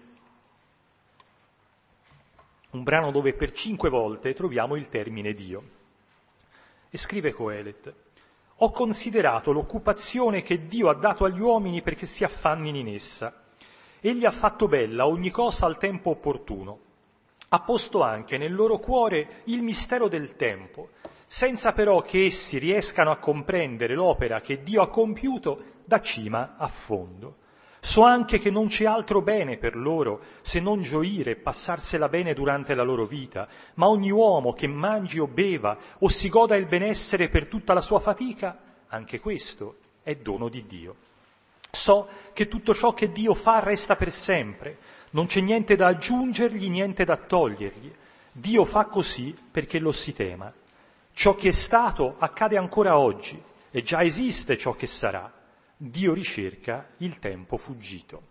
Un brano dove per 5 volte troviamo il termine Dio. E scrive Coelet: ho considerato l'occupazione che Dio ha dato agli uomini perché si affannino in essa. Egli ha fatto bella ogni cosa al tempo opportuno. Ha posto anche nel loro cuore il mistero del tempo, senza però che essi riescano a comprendere l'opera che Dio ha compiuto da cima a fondo. So anche che non c'è altro bene per loro se non gioire e passarsela bene durante la loro vita, ma ogni uomo che mangi o beva o si goda il benessere per tutta la sua fatica, anche questo è dono di Dio. So che tutto ciò che Dio fa resta per sempre, non c'è niente da aggiungergli, niente da togliergli. Dio fa così perché lo si tema. Ciò che è stato accade ancora oggi e già esiste ciò che sarà. Dio ricerca il tempo fuggito.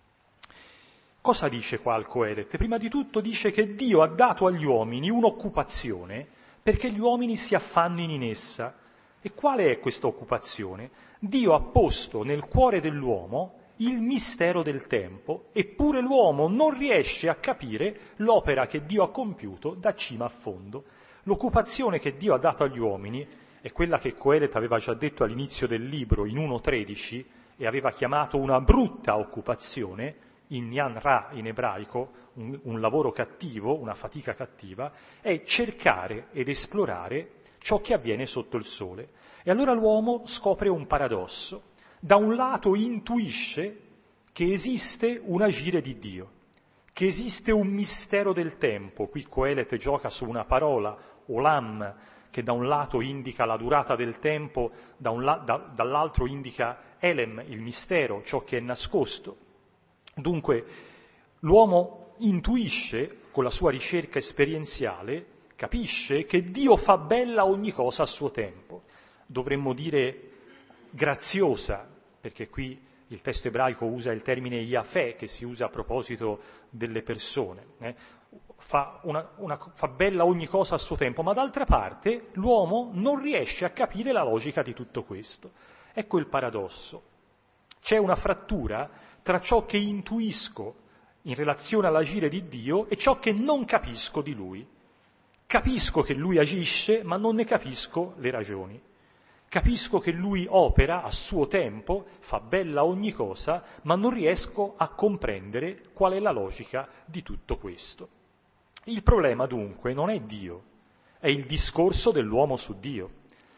Cosa dice qua il Coelet? Prima di tutto dice che Dio ha dato agli uomini un'occupazione perché gli uomini si affannino in essa. E quale è questa occupazione? Dio ha posto nel cuore dell'uomo il mistero del tempo, eppure l'uomo non riesce a capire l'opera che Dio ha compiuto da cima a fondo. L'occupazione che Dio ha dato agli uomini è quella che Coelet aveva già detto all'inizio del libro in 1.13 e aveva chiamato una brutta occupazione, in Yan Ra in ebraico, un lavoro cattivo, una fatica cattiva, è cercare ed esplorare ciò che avviene sotto il sole. E allora l'uomo scopre un paradosso. Da un lato intuisce che esiste un agire di Dio, che esiste un mistero del tempo. Qui Coelet gioca su una parola, olam, che da un lato indica la durata del tempo, dall'altro indica elem, il mistero, ciò che è nascosto. Dunque l'uomo intuisce, con la sua ricerca esperienziale, capisce che Dio fa bella ogni cosa a suo tempo. Dovremmo dire graziosa, perché qui il testo ebraico usa il termine Yafè, che si usa a proposito delle persone. Fa bella ogni cosa a suo tempo, ma d'altra parte l'uomo non riesce a capire la logica di tutto questo. Ecco il paradosso. C'è una frattura tra ciò che intuisco in relazione all'agire di Dio e ciò che non capisco di Lui. Capisco che lui agisce, ma non ne capisco le ragioni. Capisco che lui opera a suo tempo, fa bella ogni cosa, ma non riesco a comprendere qual è la logica di tutto questo. Il problema dunque non è Dio, è il discorso dell'uomo su Dio.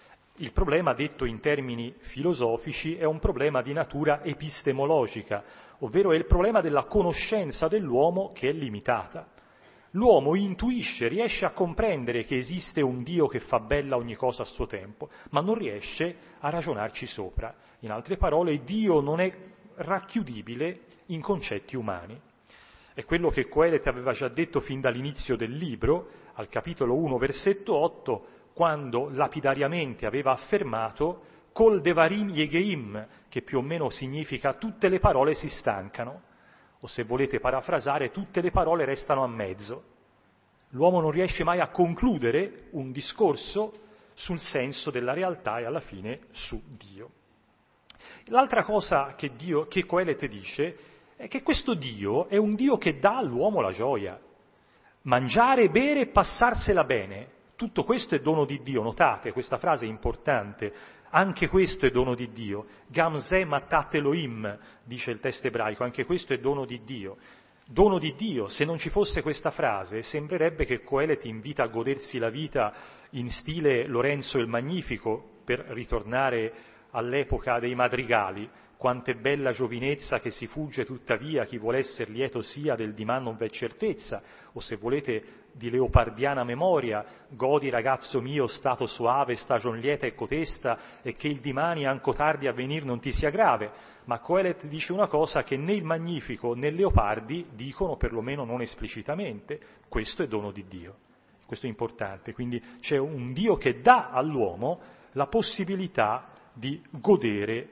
Il problema, detto in termini filosofici, è un problema di natura epistemologica, ovvero è il problema della conoscenza dell'uomo che è limitata. L'uomo intuisce, riesce a comprendere che esiste un Dio che fa bella ogni cosa a suo tempo, ma non riesce a ragionarci sopra. In altre parole, Dio non è racchiudibile in concetti umani. È quello che Coelet aveva già detto fin dall'inizio del libro, al capitolo 1, versetto 8, quando lapidariamente aveva affermato «Kol devarim yegeim», che più o meno significa «tutte le parole si stancano», o se volete parafrasare, tutte le parole restano a mezzo. L'uomo non riesce mai a concludere un discorso sul senso della realtà e alla fine su Dio. L'altra cosa che Coelet dice è che questo Dio è un Dio che dà all'uomo la gioia. Mangiare, bere e passarsela bene, tutto questo è dono di Dio. Notate, questa frase è importante. Anche questo è dono di Dio. Gamze matat Elohim, dice il testo ebraico, anche questo è dono di Dio. Dono di Dio, se non ci fosse questa frase, sembrerebbe che Coelet invita a godersi la vita in stile Lorenzo il Magnifico, per ritornare all'epoca dei madrigali. Quant'è bella giovinezza che si fugge tuttavia, chi vuol esser lieto sia, del dimani non v'è certezza, o se volete di leopardiana memoria, godi ragazzo mio stato soave, stagion lieta e cotesta, e che il dimani anco tardi a venir non ti sia grave. Ma Coelet dice una cosa che né il Magnifico né Leopardi dicono, perlomeno non esplicitamente: questo è dono di Dio. Questo è importante, quindi c'è un Dio che dà all'uomo la possibilità di godere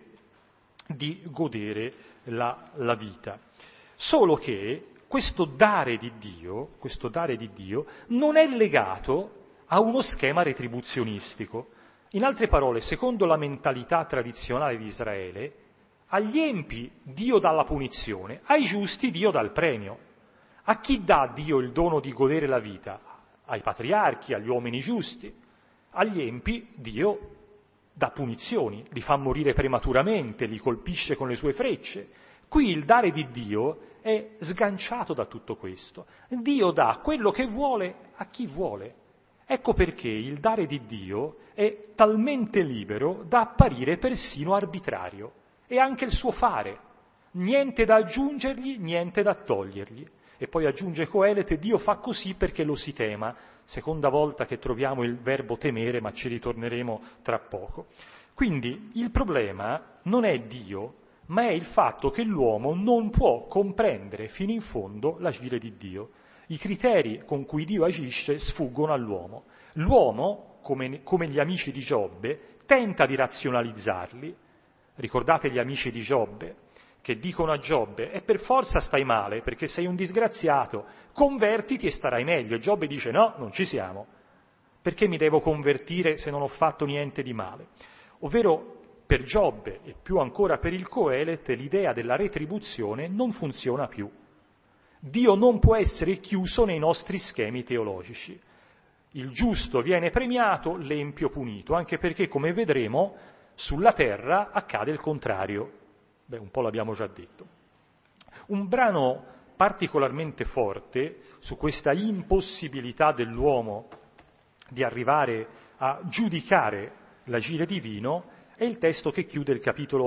la vita. Solo che questo dare di Dio non è legato a uno schema retribuzionistico. In altre parole, secondo la mentalità tradizionale di Israele, agli empi Dio dà la punizione, ai giusti Dio dà il premio. A chi dà Dio il dono di godere la vita? Ai patriarchi, agli uomini giusti. Agli empi Dio dà punizioni, li fa morire prematuramente, li colpisce con le sue frecce. Qui il dare di Dio è sganciato da tutto questo. Dio dà quello che vuole a chi vuole. Ecco perché il dare di Dio è talmente libero da apparire persino arbitrario. E anche il suo fare. Niente da aggiungergli, niente da togliergli. E poi aggiunge Coelet: Dio fa così perché lo si tema. Seconda volta che troviamo il verbo temere, ma ci ritorneremo tra poco. Quindi il problema non è Dio, ma è il fatto che l'uomo non può comprendere fino in fondo l'agire di Dio. I criteri con cui Dio agisce sfuggono all'uomo. L'uomo, come gli amici di Giobbe, tenta di razionalizzarli. Ricordate gli amici di Giobbe che dicono a Giobbe: e per forza stai male perché sei un disgraziato, convertiti e starai meglio. E Giobbe dice: no, non ci siamo, perché mi devo convertire se non ho fatto niente di male? Ovvero, per Giobbe e più ancora per il Coelet, l'idea della retribuzione non funziona più. Dio non può essere chiuso nei nostri schemi teologici. Il giusto viene premiato, l'empio punito, anche perché, come vedremo, sulla terra accade il contrario. Un po' l'abbiamo già detto. Un brano particolarmente forte su questa impossibilità dell'uomo di arrivare a giudicare l'agire divino è il testo che chiude il capitolo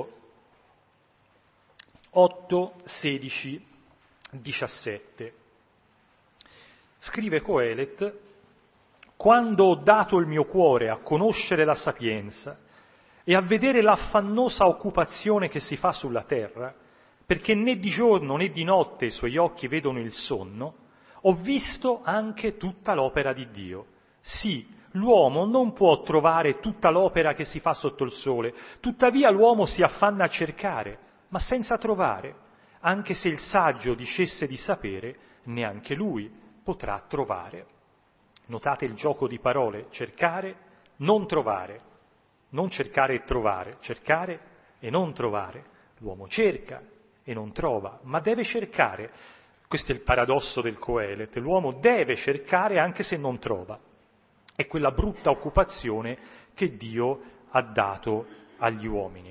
8, 16, 17. Scrive Coelet: quando ho dato il mio cuore a conoscere la sapienza e a vedere l'affannosa occupazione che si fa sulla terra, perché né di giorno né di notte i suoi occhi vedono il sonno, ho visto anche tutta l'opera di Dio. Sì, l'uomo non può trovare tutta l'opera che si fa sotto il sole, tuttavia l'uomo si affanna a cercare, ma senza trovare. Anche se il saggio dicesse di sapere, neanche lui potrà trovare. Notate il gioco di parole: cercare, non trovare. Non cercare e trovare, cercare e non trovare. L'uomo cerca e non trova, ma deve cercare. Questo è il paradosso del Coelet. L'uomo deve cercare anche se non trova. È quella brutta occupazione che Dio ha dato agli uomini.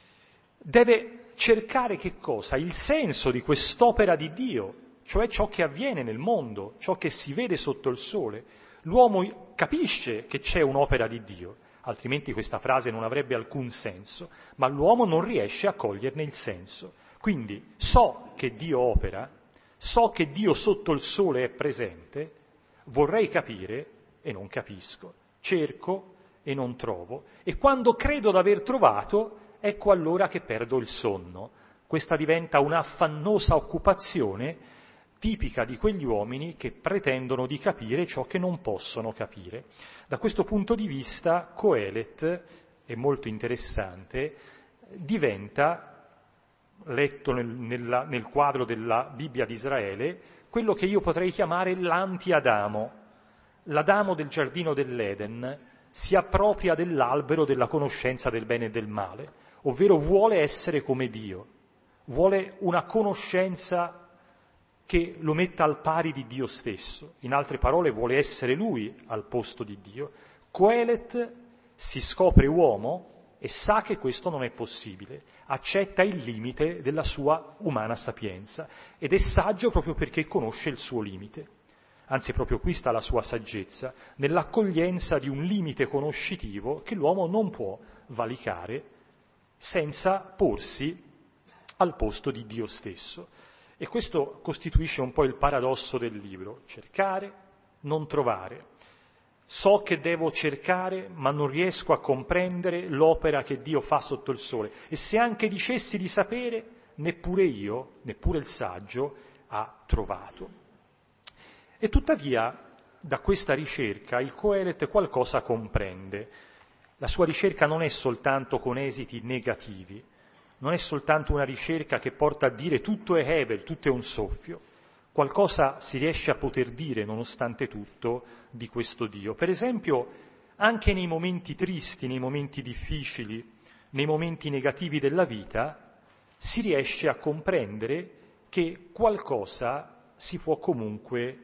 Deve cercare che cosa? Il senso di quest'opera di Dio, cioè ciò che avviene nel mondo, ciò che si vede sotto il sole. L'uomo capisce che c'è un'opera di Dio, altrimenti questa frase non avrebbe alcun senso, ma l'uomo non riesce a coglierne il senso. Quindi so che Dio opera, so che Dio sotto il sole è presente, vorrei capire e non capisco, cerco e non trovo, e quando credo d'aver trovato, ecco allora che perdo il sonno. Questa diventa un'affannosa occupazione tipica di quegli uomini che pretendono di capire ciò che non possono capire. Da questo punto di vista, Coelet, è molto interessante, diventa, letto nel quadro della Bibbia di Israele, quello che io potrei chiamare l'anti-Adamo. L'Adamo del giardino dell'Eden si appropria dell'albero della conoscenza del bene e del male, ovvero vuole essere come Dio, vuole una conoscenza che lo metta al pari di Dio stesso. In altre parole, vuole essere lui al posto di Dio. Coelet si scopre uomo e sa che questo non è possibile, accetta il limite della sua umana sapienza ed è saggio proprio perché conosce il suo limite. Anzi, proprio qui sta la sua saggezza, nell'accoglienza di un limite conoscitivo che l'uomo non può valicare senza porsi al posto di Dio stesso. E questo costituisce un po' il paradosso del libro: cercare, non trovare. So che devo cercare, ma non riesco a comprendere l'opera che Dio fa sotto il sole. E se anche dicessi di sapere, neppure io, neppure il saggio, ha trovato. E tuttavia, da questa ricerca, il Coelet qualcosa comprende. La sua ricerca non è soltanto con esiti negativi, non è soltanto una ricerca che porta a dire tutto è Hebel, tutto è un soffio. Qualcosa si riesce a poter dire, nonostante tutto, di questo Dio. Per esempio, anche nei momenti tristi, nei momenti difficili, nei momenti negativi della vita, si riesce a comprendere che qualcosa si può comunque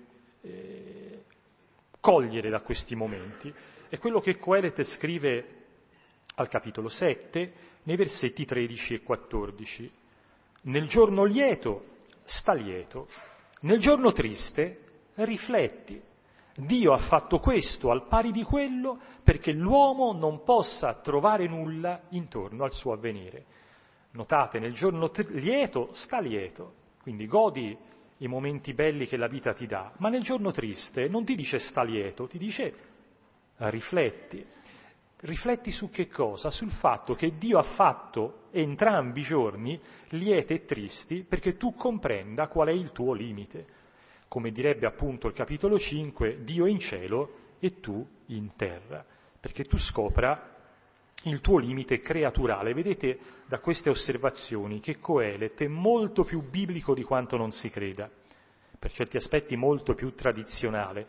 cogliere da questi momenti. È quello che Coelet scrive al capitolo 7, nei versetti 13 e 14. Nel giorno lieto, sta lieto. Nel giorno triste, rifletti. Dio ha fatto questo al pari di quello perché l'uomo non possa trovare nulla intorno al suo avvenire. Notate, nel giorno lieto, sta lieto. Quindi godi i momenti belli che la vita ti dà, ma nel giorno triste non ti dice sta lieto, ti dice rifletti. Rifletti su che cosa? Sul fatto che Dio ha fatto entrambi i giorni lieti e tristi perché tu comprenda qual è il tuo limite. Come direbbe appunto il capitolo 5, Dio è in cielo e tu in terra, perché tu scopra il tuo limite creaturale. Vedete da queste osservazioni che Coelet è molto più biblico di quanto non si creda, per certi aspetti molto più tradizionale.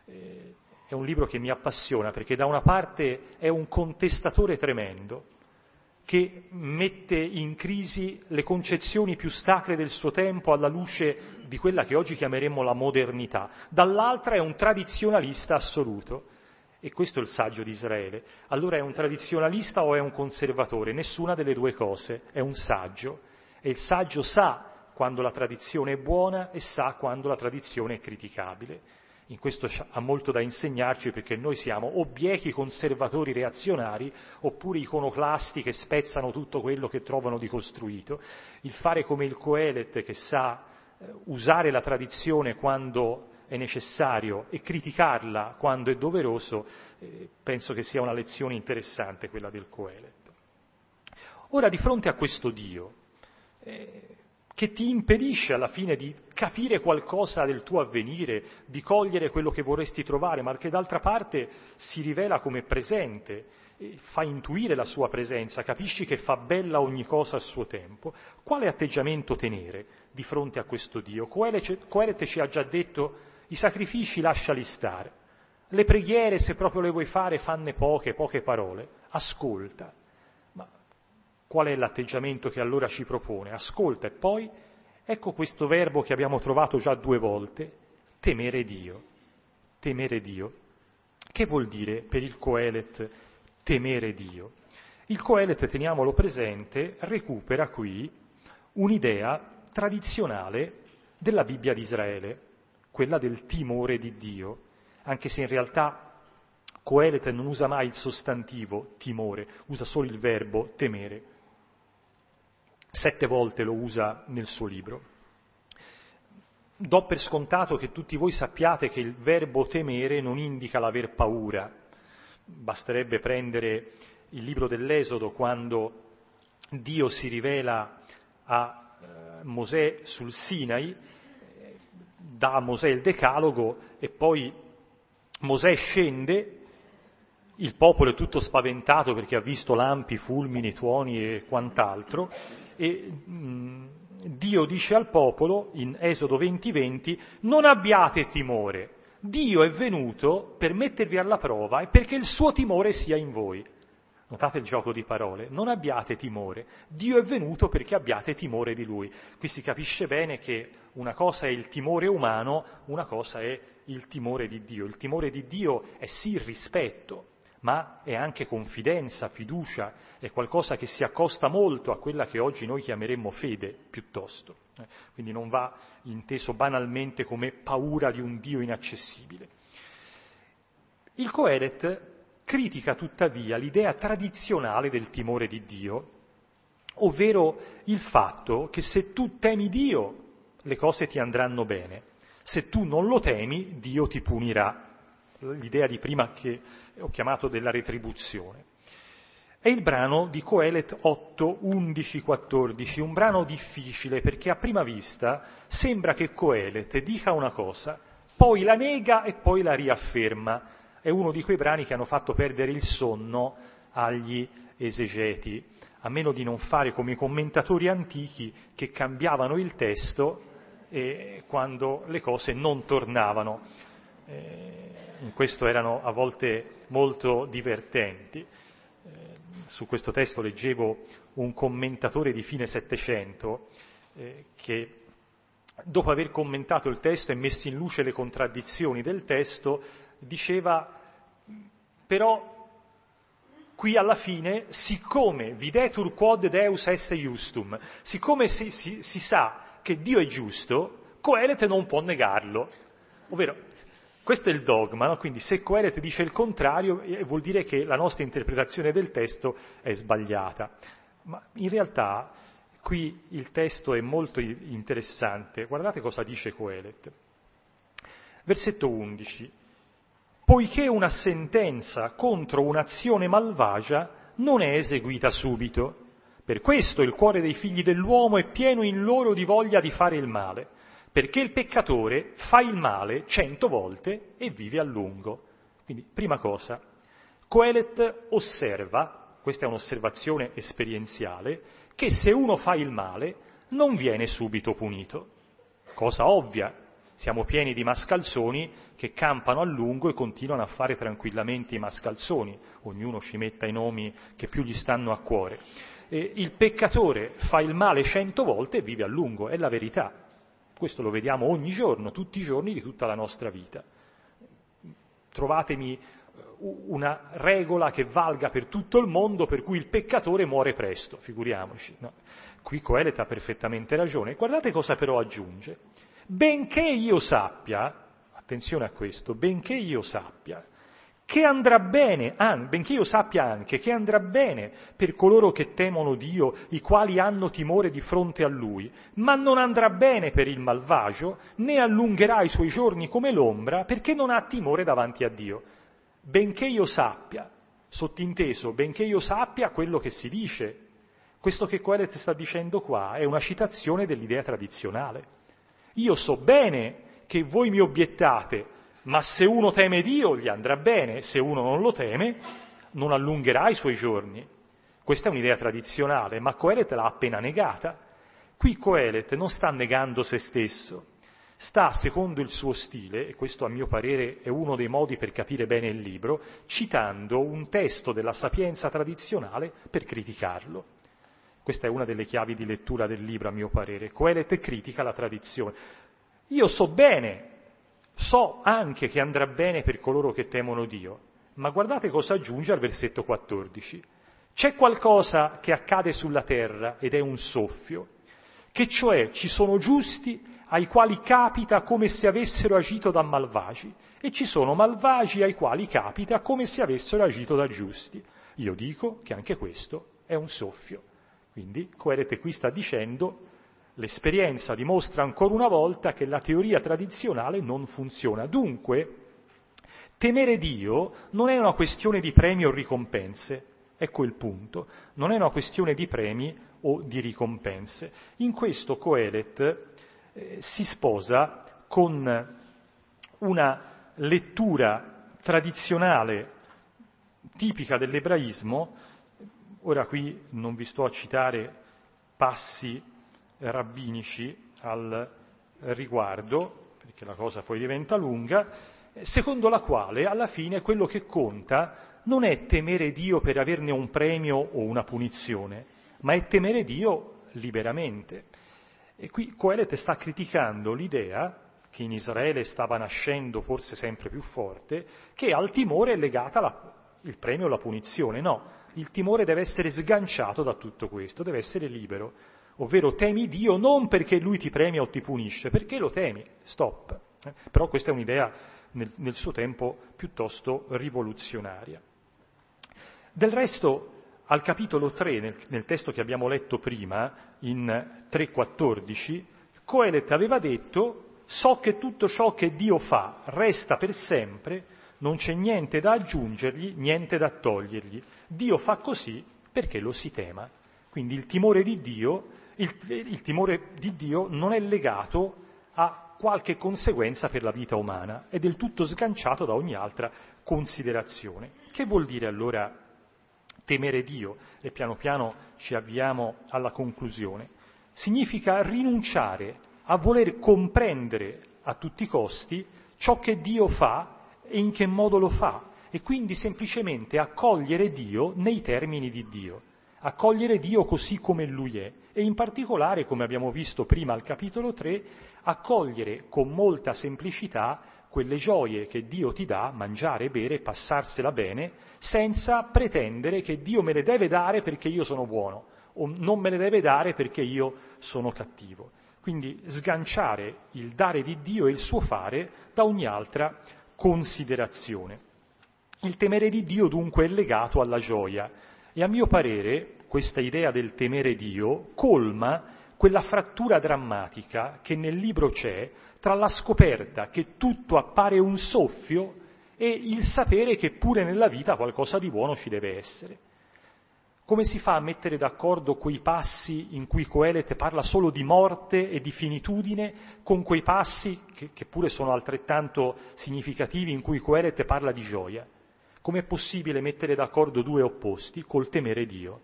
È un libro che mi appassiona perché da una parte è un contestatore tremendo che mette in crisi le concezioni più sacre del suo tempo alla luce di quella che oggi chiameremmo la modernità, dall'altra è un tradizionalista assoluto. E questo è il saggio di Israele. Allora è un tradizionalista o è un conservatore? Nessuna delle due cose, è un saggio. E il saggio sa quando la tradizione è buona e sa quando la tradizione è criticabile. In questo ha molto da insegnarci perché noi siamo o biechi conservatori reazionari oppure iconoclasti che spezzano tutto quello che trovano di costruito. Il fare come il Coelet che sa usare la tradizione quando è necessario e criticarla quando è doveroso, penso che sia una lezione interessante quella del Coelet. Ora, di fronte a questo Dio, che ti impedisce alla fine di capire qualcosa del tuo avvenire, di cogliere quello che vorresti trovare, ma che d'altra parte si rivela come presente, fa intuire la sua presenza, capisci che fa bella ogni cosa a suo tempo, quale atteggiamento tenere di fronte a questo Dio? Coelet ci ha già detto: i sacrifici lasciali stare, le preghiere se proprio le vuoi fare fanne poche parole, ascolta. Ma qual è l'atteggiamento che allora ci propone? Ascolta e poi Ecco questo verbo che abbiamo trovato già 2 volte, temere Dio. Temere Dio. Che vuol dire per il Coelet temere Dio? Il Coelet, teniamolo presente, recupera qui un'idea tradizionale della Bibbia di Israele, quella del timore di Dio, anche se in realtà Coelet non usa mai il sostantivo timore, usa solo il verbo temere. 7 volte lo usa nel suo libro. Do per scontato che tutti voi sappiate che il verbo temere non indica l'aver paura. Basterebbe prendere il libro dell'Esodo, quando Dio si rivela a Mosè sul Sinai, dà a Mosè il Decalogo e poi Mosè scende, il popolo è tutto spaventato perché ha visto lampi, fulmini, tuoni e quant'altro, e Dio dice al popolo, in Esodo 20:20, non abbiate timore, Dio è venuto per mettervi alla prova e perché il suo timore sia in voi. Notate il gioco di parole, non abbiate timore, Dio è venuto perché abbiate timore di Lui. Qui si capisce bene che una cosa è il timore umano, una cosa è il timore di Dio. Il timore di Dio è sì il rispetto, ma è anche confidenza, fiducia, è qualcosa che si accosta molto a quella che oggi noi chiameremmo fede, piuttosto. Quindi non va inteso banalmente come paura di un Dio inaccessibile. Il Coelet critica tuttavia l'idea tradizionale del timore di Dio, ovvero il fatto che se tu temi Dio le cose ti andranno bene, se tu non lo temi Dio ti punirà. L'idea di prima che ho chiamato della retribuzione. È il brano di Coelet 8, 11, 14, un brano difficile perché a prima vista sembra che Coelet dica una cosa, poi la nega e poi la riafferma. È uno di quei brani che hanno fatto perdere il sonno agli esegeti, a meno di non fare come i commentatori antichi che cambiavano il testo quando le cose non tornavano. In questo erano a volte molto divertenti. Su questo testo leggevo un commentatore di fine Settecento che dopo aver commentato il testo e messo in luce le contraddizioni del testo diceva: però qui alla fine, siccome videtur quod Deus esse justum, siccome si sa che Dio è giusto, Coelet non può negarlo. Ovvero, questo è il dogma, no? Quindi se Coelet dice il contrario vuol dire che la nostra interpretazione del testo è sbagliata. Ma in realtà qui il testo è molto interessante. Guardate cosa dice Coelet. Versetto 11. Poiché una sentenza contro un'azione malvagia non è eseguita subito. Per questo il cuore dei figli dell'uomo è pieno in loro di voglia di fare il male, perché il peccatore fa il male 100 volte e vive a lungo. Quindi, prima cosa, Coelet osserva, questa è un'osservazione esperienziale, che se uno fa il male non viene subito punito. Cosa ovvia. Siamo pieni di mascalzoni che campano a lungo e continuano a fare tranquillamente i mascalzoni, ognuno ci metta i nomi che più gli stanno a cuore. Il peccatore fa il male 100 volte e vive a lungo, è la verità. Questo lo vediamo ogni giorno, tutti i giorni di tutta la nostra vita. Trovatemi una regola che valga per tutto il mondo per cui il peccatore muore presto, figuriamoci. No. Qui Coelet ha perfettamente ragione. Guardate cosa però aggiunge. Benché io sappia, attenzione a questo, benché io sappia che andrà bene, benché io sappia anche che andrà bene per coloro che temono Dio, i quali hanno timore di fronte a Lui, ma non andrà bene per il malvagio, né allungherà i suoi giorni come l'ombra, perché non ha timore davanti a Dio. Benché io sappia, sottinteso, benché io sappia quello che si dice. Questo che Coelet sta dicendo qua è una citazione dell'idea tradizionale. Io so bene che voi mi obiettate, ma se uno teme Dio gli andrà bene, se uno non lo teme non allungherà i suoi giorni. Questa è un'idea tradizionale, ma Coelet l'ha appena negata. Qui Coelet non sta negando se stesso, sta, secondo il suo stile, e questo a mio parere è uno dei modi per capire bene il libro, citando un testo della sapienza tradizionale per criticarlo. Questa è una delle chiavi di lettura del libro, a mio parere. Coelet critica la tradizione. Io so bene, so anche che andrà bene per coloro che temono Dio, ma guardate cosa aggiunge al versetto 14. C'è qualcosa che accade sulla terra ed è un soffio, che cioè ci sono giusti ai quali capita come se avessero agito da malvagi e ci sono malvagi ai quali capita come se avessero agito da giusti. Io dico che anche questo è un soffio. Quindi Coelet qui sta dicendo l'esperienza dimostra ancora una volta che la teoria tradizionale non funziona. Dunque, temere Dio non è una questione di premi o ricompense. Ecco il punto, non è una questione di premi o di ricompense. In questo Coelet si sposa con una lettura tradizionale tipica dell'ebraismo. Ora qui non vi sto a citare passi rabbinici al riguardo, perché la cosa poi diventa lunga, secondo la quale alla fine quello che conta non è temere Dio per averne un premio o una punizione, ma è temere Dio liberamente. E qui Coelet sta criticando l'idea, che in Israele stava nascendo forse sempre più forte, che al timore è legata il premio o la punizione. No, il timore deve essere sganciato da tutto questo, deve essere libero, ovvero temi Dio non perché Lui ti premia o ti punisce, perché lo temi, stop. Però questa è un'idea nel suo tempo piuttosto rivoluzionaria. Del resto, al capitolo 3, nel testo che abbiamo letto prima, in 3,14, Coelet aveva detto: so che tutto ciò che Dio fa resta per sempre, non c'è niente da aggiungergli, niente da togliergli. Dio fa così perché lo si tema. Quindi il timore di Dio non è legato a qualche conseguenza per la vita umana, è del tutto sganciato da ogni altra considerazione. Che vuol dire allora temere Dio? E piano piano ci avviamo alla conclusione. Significa rinunciare a voler comprendere a tutti i costi ciò che Dio fa e in che modo lo fa, e quindi semplicemente accogliere Dio nei termini di Dio, accogliere Dio così come Lui è, e in particolare, come abbiamo visto prima al capitolo 3, accogliere con molta semplicità quelle gioie che Dio ti dà, mangiare, bere, passarsela bene, senza pretendere che Dio me le deve dare perché io sono buono, o non me le deve dare perché io sono cattivo. Quindi sganciare il dare di Dio e il suo fare da ogni altra considerazione. Il temere di Dio dunque è legato alla gioia, e a mio parere questa idea del temere Dio colma quella frattura drammatica che nel libro c'è tra la scoperta che tutto appare un soffio e il sapere che pure nella vita qualcosa di buono ci deve essere. Come si fa a mettere d'accordo quei passi in cui Coelet parla solo di morte e di finitudine con quei passi, che pure sono altrettanto significativi, in cui Coelet parla di gioia? Com'è possibile mettere d'accordo due opposti? Col temere Dio.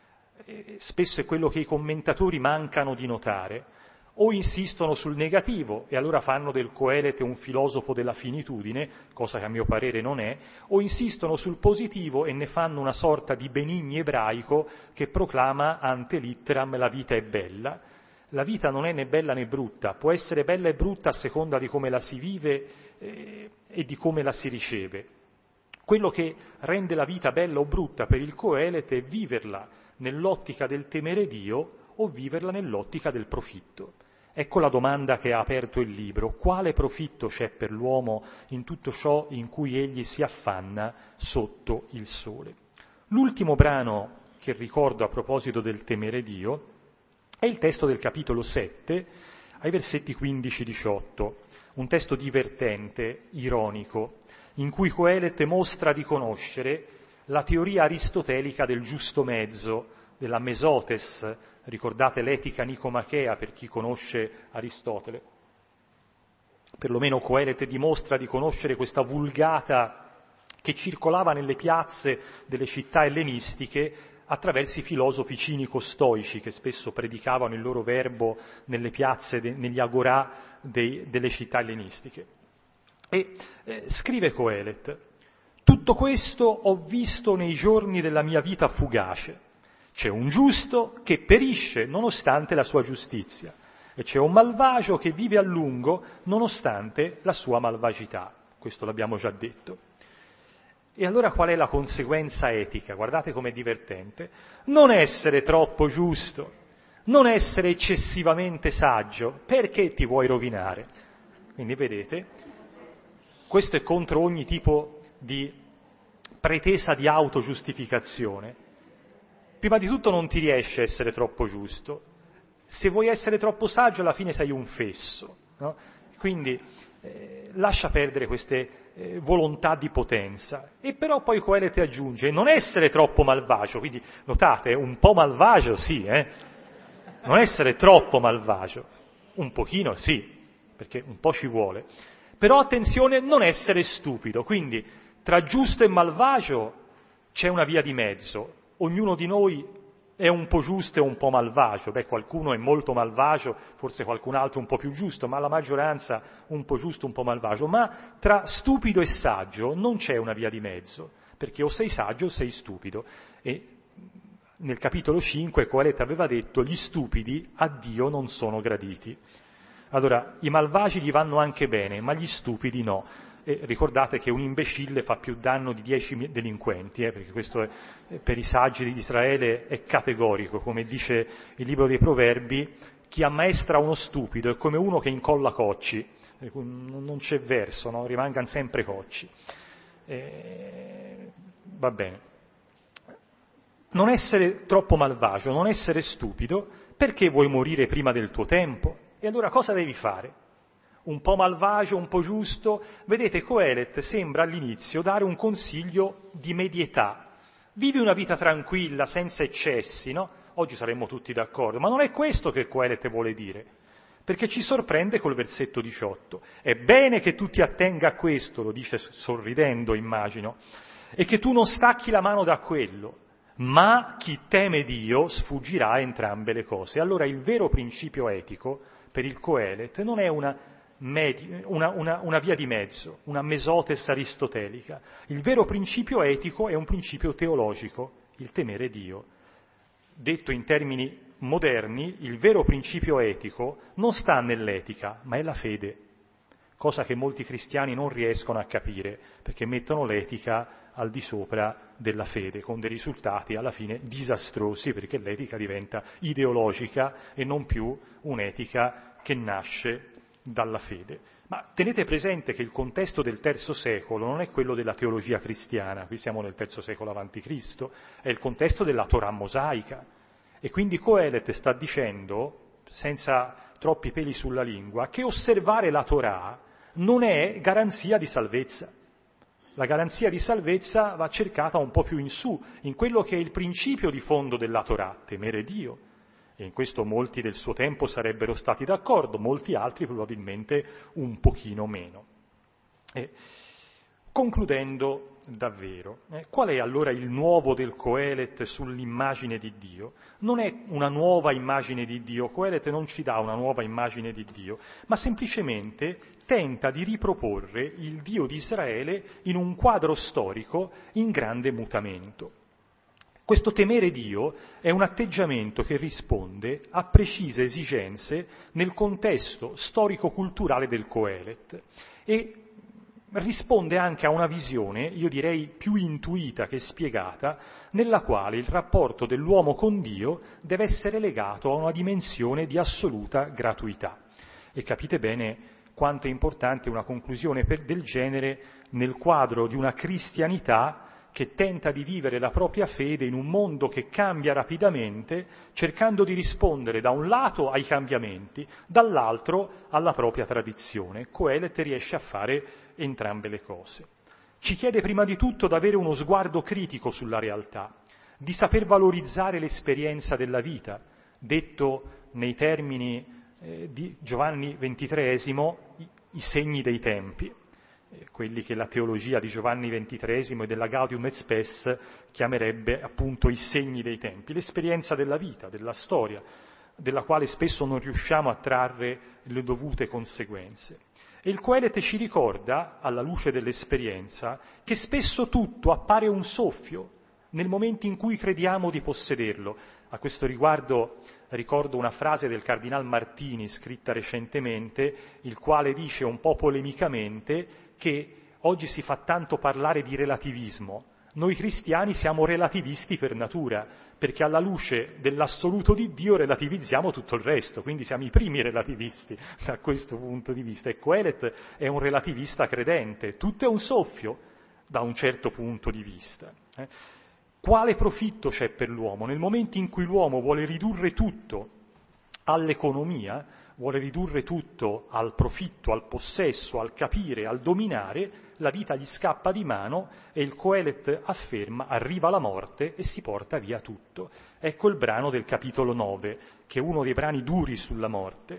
Spesso è quello che i commentatori mancano di notare. O insistono sul negativo e allora fanno del Coelet un filosofo della finitudine, cosa che a mio parere non è, o insistono sul positivo e ne fanno una sorta di Benigni ebraico che proclama ante litteram la vita è bella. La vita non è né bella né brutta, può essere bella e brutta a seconda di come la si vive e di come la si riceve. Quello che rende la vita bella o brutta per il Coelet è viverla nell'ottica del temere Dio o viverla nell'ottica del profitto. Ecco la domanda che ha aperto il libro: quale profitto c'è per l'uomo in tutto ciò in cui egli si affanna sotto il sole? L'ultimo brano che ricordo a proposito del temere Dio è il testo del capitolo 7, ai versetti 15-18, un testo divertente, ironico, in cui Coelet mostra di conoscere la teoria aristotelica del giusto mezzo, della mesotes. Ricordate l'etica nicomachea per chi conosce Aristotele. Perlomeno Coelet dimostra di conoscere questa vulgata che circolava nelle piazze delle città ellenistiche attraverso i filosofi cinico-stoici che spesso predicavano il loro verbo nelle piazze, negli agorà delle città ellenistiche. E scrive Coelet: tutto questo ho visto nei giorni della mia vita fugace. C'è un giusto che perisce nonostante la sua giustizia e c'è un malvagio che vive a lungo nonostante la sua malvagità. Questo l'abbiamo già detto. E allora qual è la conseguenza etica? Guardate com'è divertente. Non essere troppo giusto, non essere eccessivamente saggio, perché ti vuoi rovinare? Quindi vedete, questo è contro ogni tipo di pretesa di autogiustificazione. Prima di tutto non ti riesce a essere troppo giusto. Se vuoi essere troppo saggio alla fine sei un fesso, no? Quindi lascia perdere queste volontà di potenza. E però poi Coelete aggiunge non essere troppo malvagio, quindi notate, un po' malvagio sì, non essere troppo malvagio, un pochino sì, perché un po' ci vuole. Però attenzione, non essere stupido, quindi tra giusto e malvagio c'è una via di mezzo. Ognuno di noi è un po' giusto e un po' malvagio. Qualcuno è molto malvagio, forse qualcun altro un po' più giusto, ma la maggioranza un po' giusto, un po' malvagio. Ma tra stupido e saggio non c'è una via di mezzo, perché o sei saggio o sei stupido. E nel capitolo 5 Coelete aveva detto gli stupidi a Dio non sono graditi. Allora, i malvagi gli vanno anche bene, ma gli stupidi no. E ricordate che un imbecille fa più danno di 10 delinquenti, perché questo per i saggi di Israele è categorico, come dice il libro dei Proverbi, chi ammaestra uno stupido è come uno che incolla cocci, non c'è verso, no? Rimangano sempre cocci. Va bene. Non essere troppo malvagio, non essere stupido, perché vuoi morire prima del tuo tempo? E allora cosa devi fare? Un po' malvagio, un po' giusto. Vedete, Coelet sembra all'inizio dare un consiglio di medietà. Vivi una vita tranquilla, senza eccessi, no? Oggi saremmo tutti d'accordo, ma non è questo che Coelet vuole dire, perché ci sorprende col versetto 18. È bene che tu ti attenga a questo, lo dice sorridendo, immagino, e che tu non stacchi la mano da quello, ma chi teme Dio sfuggirà a entrambe le cose. Allora il vero principio etico per il Coelet non è una via di mezzo, una mesotes aristotelica. Il vero principio etico è un principio teologico, il temere Dio. Detto in termini moderni, il vero principio etico non sta nell'etica, ma è la fede, cosa che molti cristiani non riescono a capire, perché mettono l'etica al di sopra della fede, con dei risultati alla fine disastrosi, perché l'etica diventa ideologica e non più un'etica che nasce dalla fede. Ma tenete presente che il contesto del III secolo non è quello della teologia cristiana, qui siamo nel III secolo avanti Cristo, è il contesto della Torah mosaica. E quindi Coelet sta dicendo, senza troppi peli sulla lingua, che osservare la Torah non è garanzia di salvezza. La garanzia di salvezza va cercata un po' più in su, in quello che è il principio di fondo della Torah, temere Dio. E in questo molti del suo tempo sarebbero stati d'accordo, molti altri probabilmente un pochino meno. Concludendo davvero, qual è allora il nuovo del Coelet sull'immagine di Dio? Non è una nuova immagine di Dio, Coelet non ci dà una nuova immagine di Dio, ma semplicemente tenta di riproporre il Dio di Israele in un quadro storico in grande mutamento. Questo temere Dio è un atteggiamento che risponde a precise esigenze nel contesto storico-culturale del Coelet e risponde anche a una visione, io direi più intuita che spiegata, nella quale il rapporto dell'uomo con Dio deve essere legato a una dimensione di assoluta gratuità. E capite bene quanto è importante una conclusione del genere nel quadro di una cristianità che tenta di vivere la propria fede in un mondo che cambia rapidamente, cercando di rispondere da un lato ai cambiamenti, dall'altro alla propria tradizione. Coelet riesce a fare entrambe le cose. Ci chiede prima di tutto di avere uno sguardo critico sulla realtà, di saper valorizzare l'esperienza della vita, detto nei termini di Giovanni XXIII, i segni dei tempi, quelli che la teologia di Giovanni XXIII e della Gaudium et Spes chiamerebbe appunto i segni dei tempi, l'esperienza della vita, della storia, della quale spesso non riusciamo a trarre le dovute conseguenze. E il Coelet ci ricorda, alla luce dell'esperienza, che spesso tutto appare un soffio, nel momento in cui crediamo di possederlo. A questo riguardo ricordo una frase del Cardinal Martini scritta recentemente, il quale dice un po' polemicamente che oggi si fa tanto parlare di relativismo. Noi cristiani siamo relativisti per natura, perché alla luce dell'assoluto di Dio relativizziamo tutto il resto, quindi siamo i primi relativisti da questo punto di vista. E Coelet è un relativista credente, tutto è un soffio da un certo punto di vista. Quale profitto c'è per l'uomo? Nel momento in cui l'uomo vuole ridurre tutto all'economia, vuole ridurre tutto al profitto, al possesso, al capire, al dominare, la vita gli scappa di mano e il Coelet afferma: arriva la morte e si porta via tutto. Ecco il brano del capitolo 9, che è uno dei brani duri sulla morte.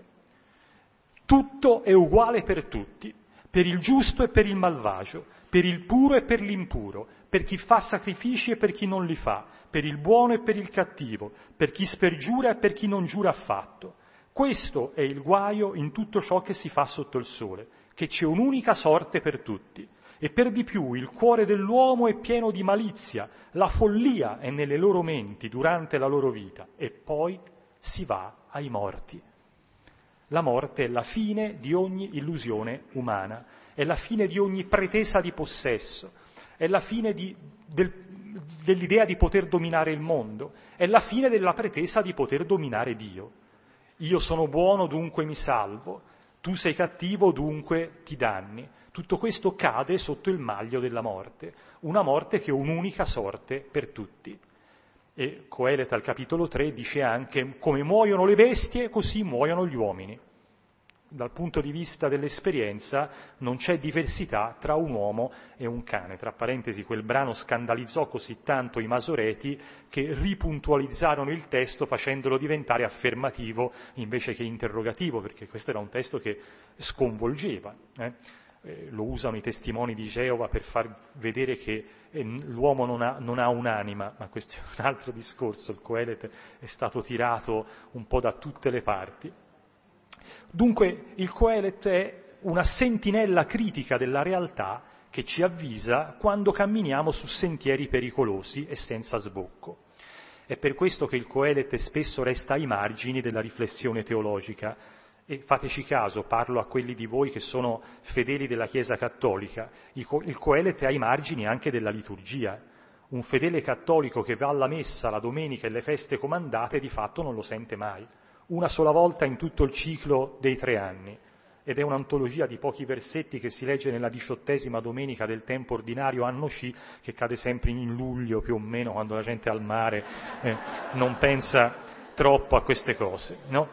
Tutto è uguale per tutti, per il giusto e per il malvagio, per il puro e per l'impuro, per chi fa sacrifici e per chi non li fa, per il buono e per il cattivo, per chi spergiura e per chi non giura affatto. Questo è il guaio in tutto ciò che si fa sotto il sole, che c'è un'unica sorte per tutti. E per di più il cuore dell'uomo è pieno di malizia, la follia è nelle loro menti durante la loro vita, e poi si va ai morti. La morte è la fine di ogni illusione umana, è la fine di ogni pretesa di possesso, è la fine dell'idea di poter dominare il mondo, è la fine della pretesa di poter dominare Dio. Io sono buono, dunque mi salvo, tu sei cattivo, dunque ti danni. Tutto questo cade sotto il maglio della morte, una morte che è un'unica sorte per tutti. E Coelet al capitolo 3 dice anche: come muoiono le bestie, così muoiono gli uomini. Dal punto di vista dell'esperienza non c'è diversità tra un uomo e un cane. Tra parentesi, quel brano scandalizzò così tanto i masoreti che ripuntualizzarono il testo facendolo diventare affermativo invece che interrogativo, perché questo era un testo che sconvolgeva. Lo usano i testimoni di Geova per far vedere che l'uomo non ha un'anima, ma questo è un altro discorso. Il Coelet è stato tirato un po' da tutte le parti. Dunque il Coelet è una sentinella critica della realtà che ci avvisa quando camminiamo su sentieri pericolosi e senza sbocco. È per questo che il Coelet spesso resta ai margini della riflessione teologica. E fateci caso, parlo a quelli di voi che sono fedeli della Chiesa Cattolica, il Coelet è ai margini anche della liturgia. Un fedele cattolico che va alla messa la domenica e le feste comandate di fatto non lo sente mai, una sola volta in tutto il ciclo dei 3 anni, ed è un'antologia di pochi versetti che si legge nella 18ª domenica del tempo ordinario anno C, che cade sempre in luglio più o meno, quando la gente è al mare non pensa troppo a queste cose, no?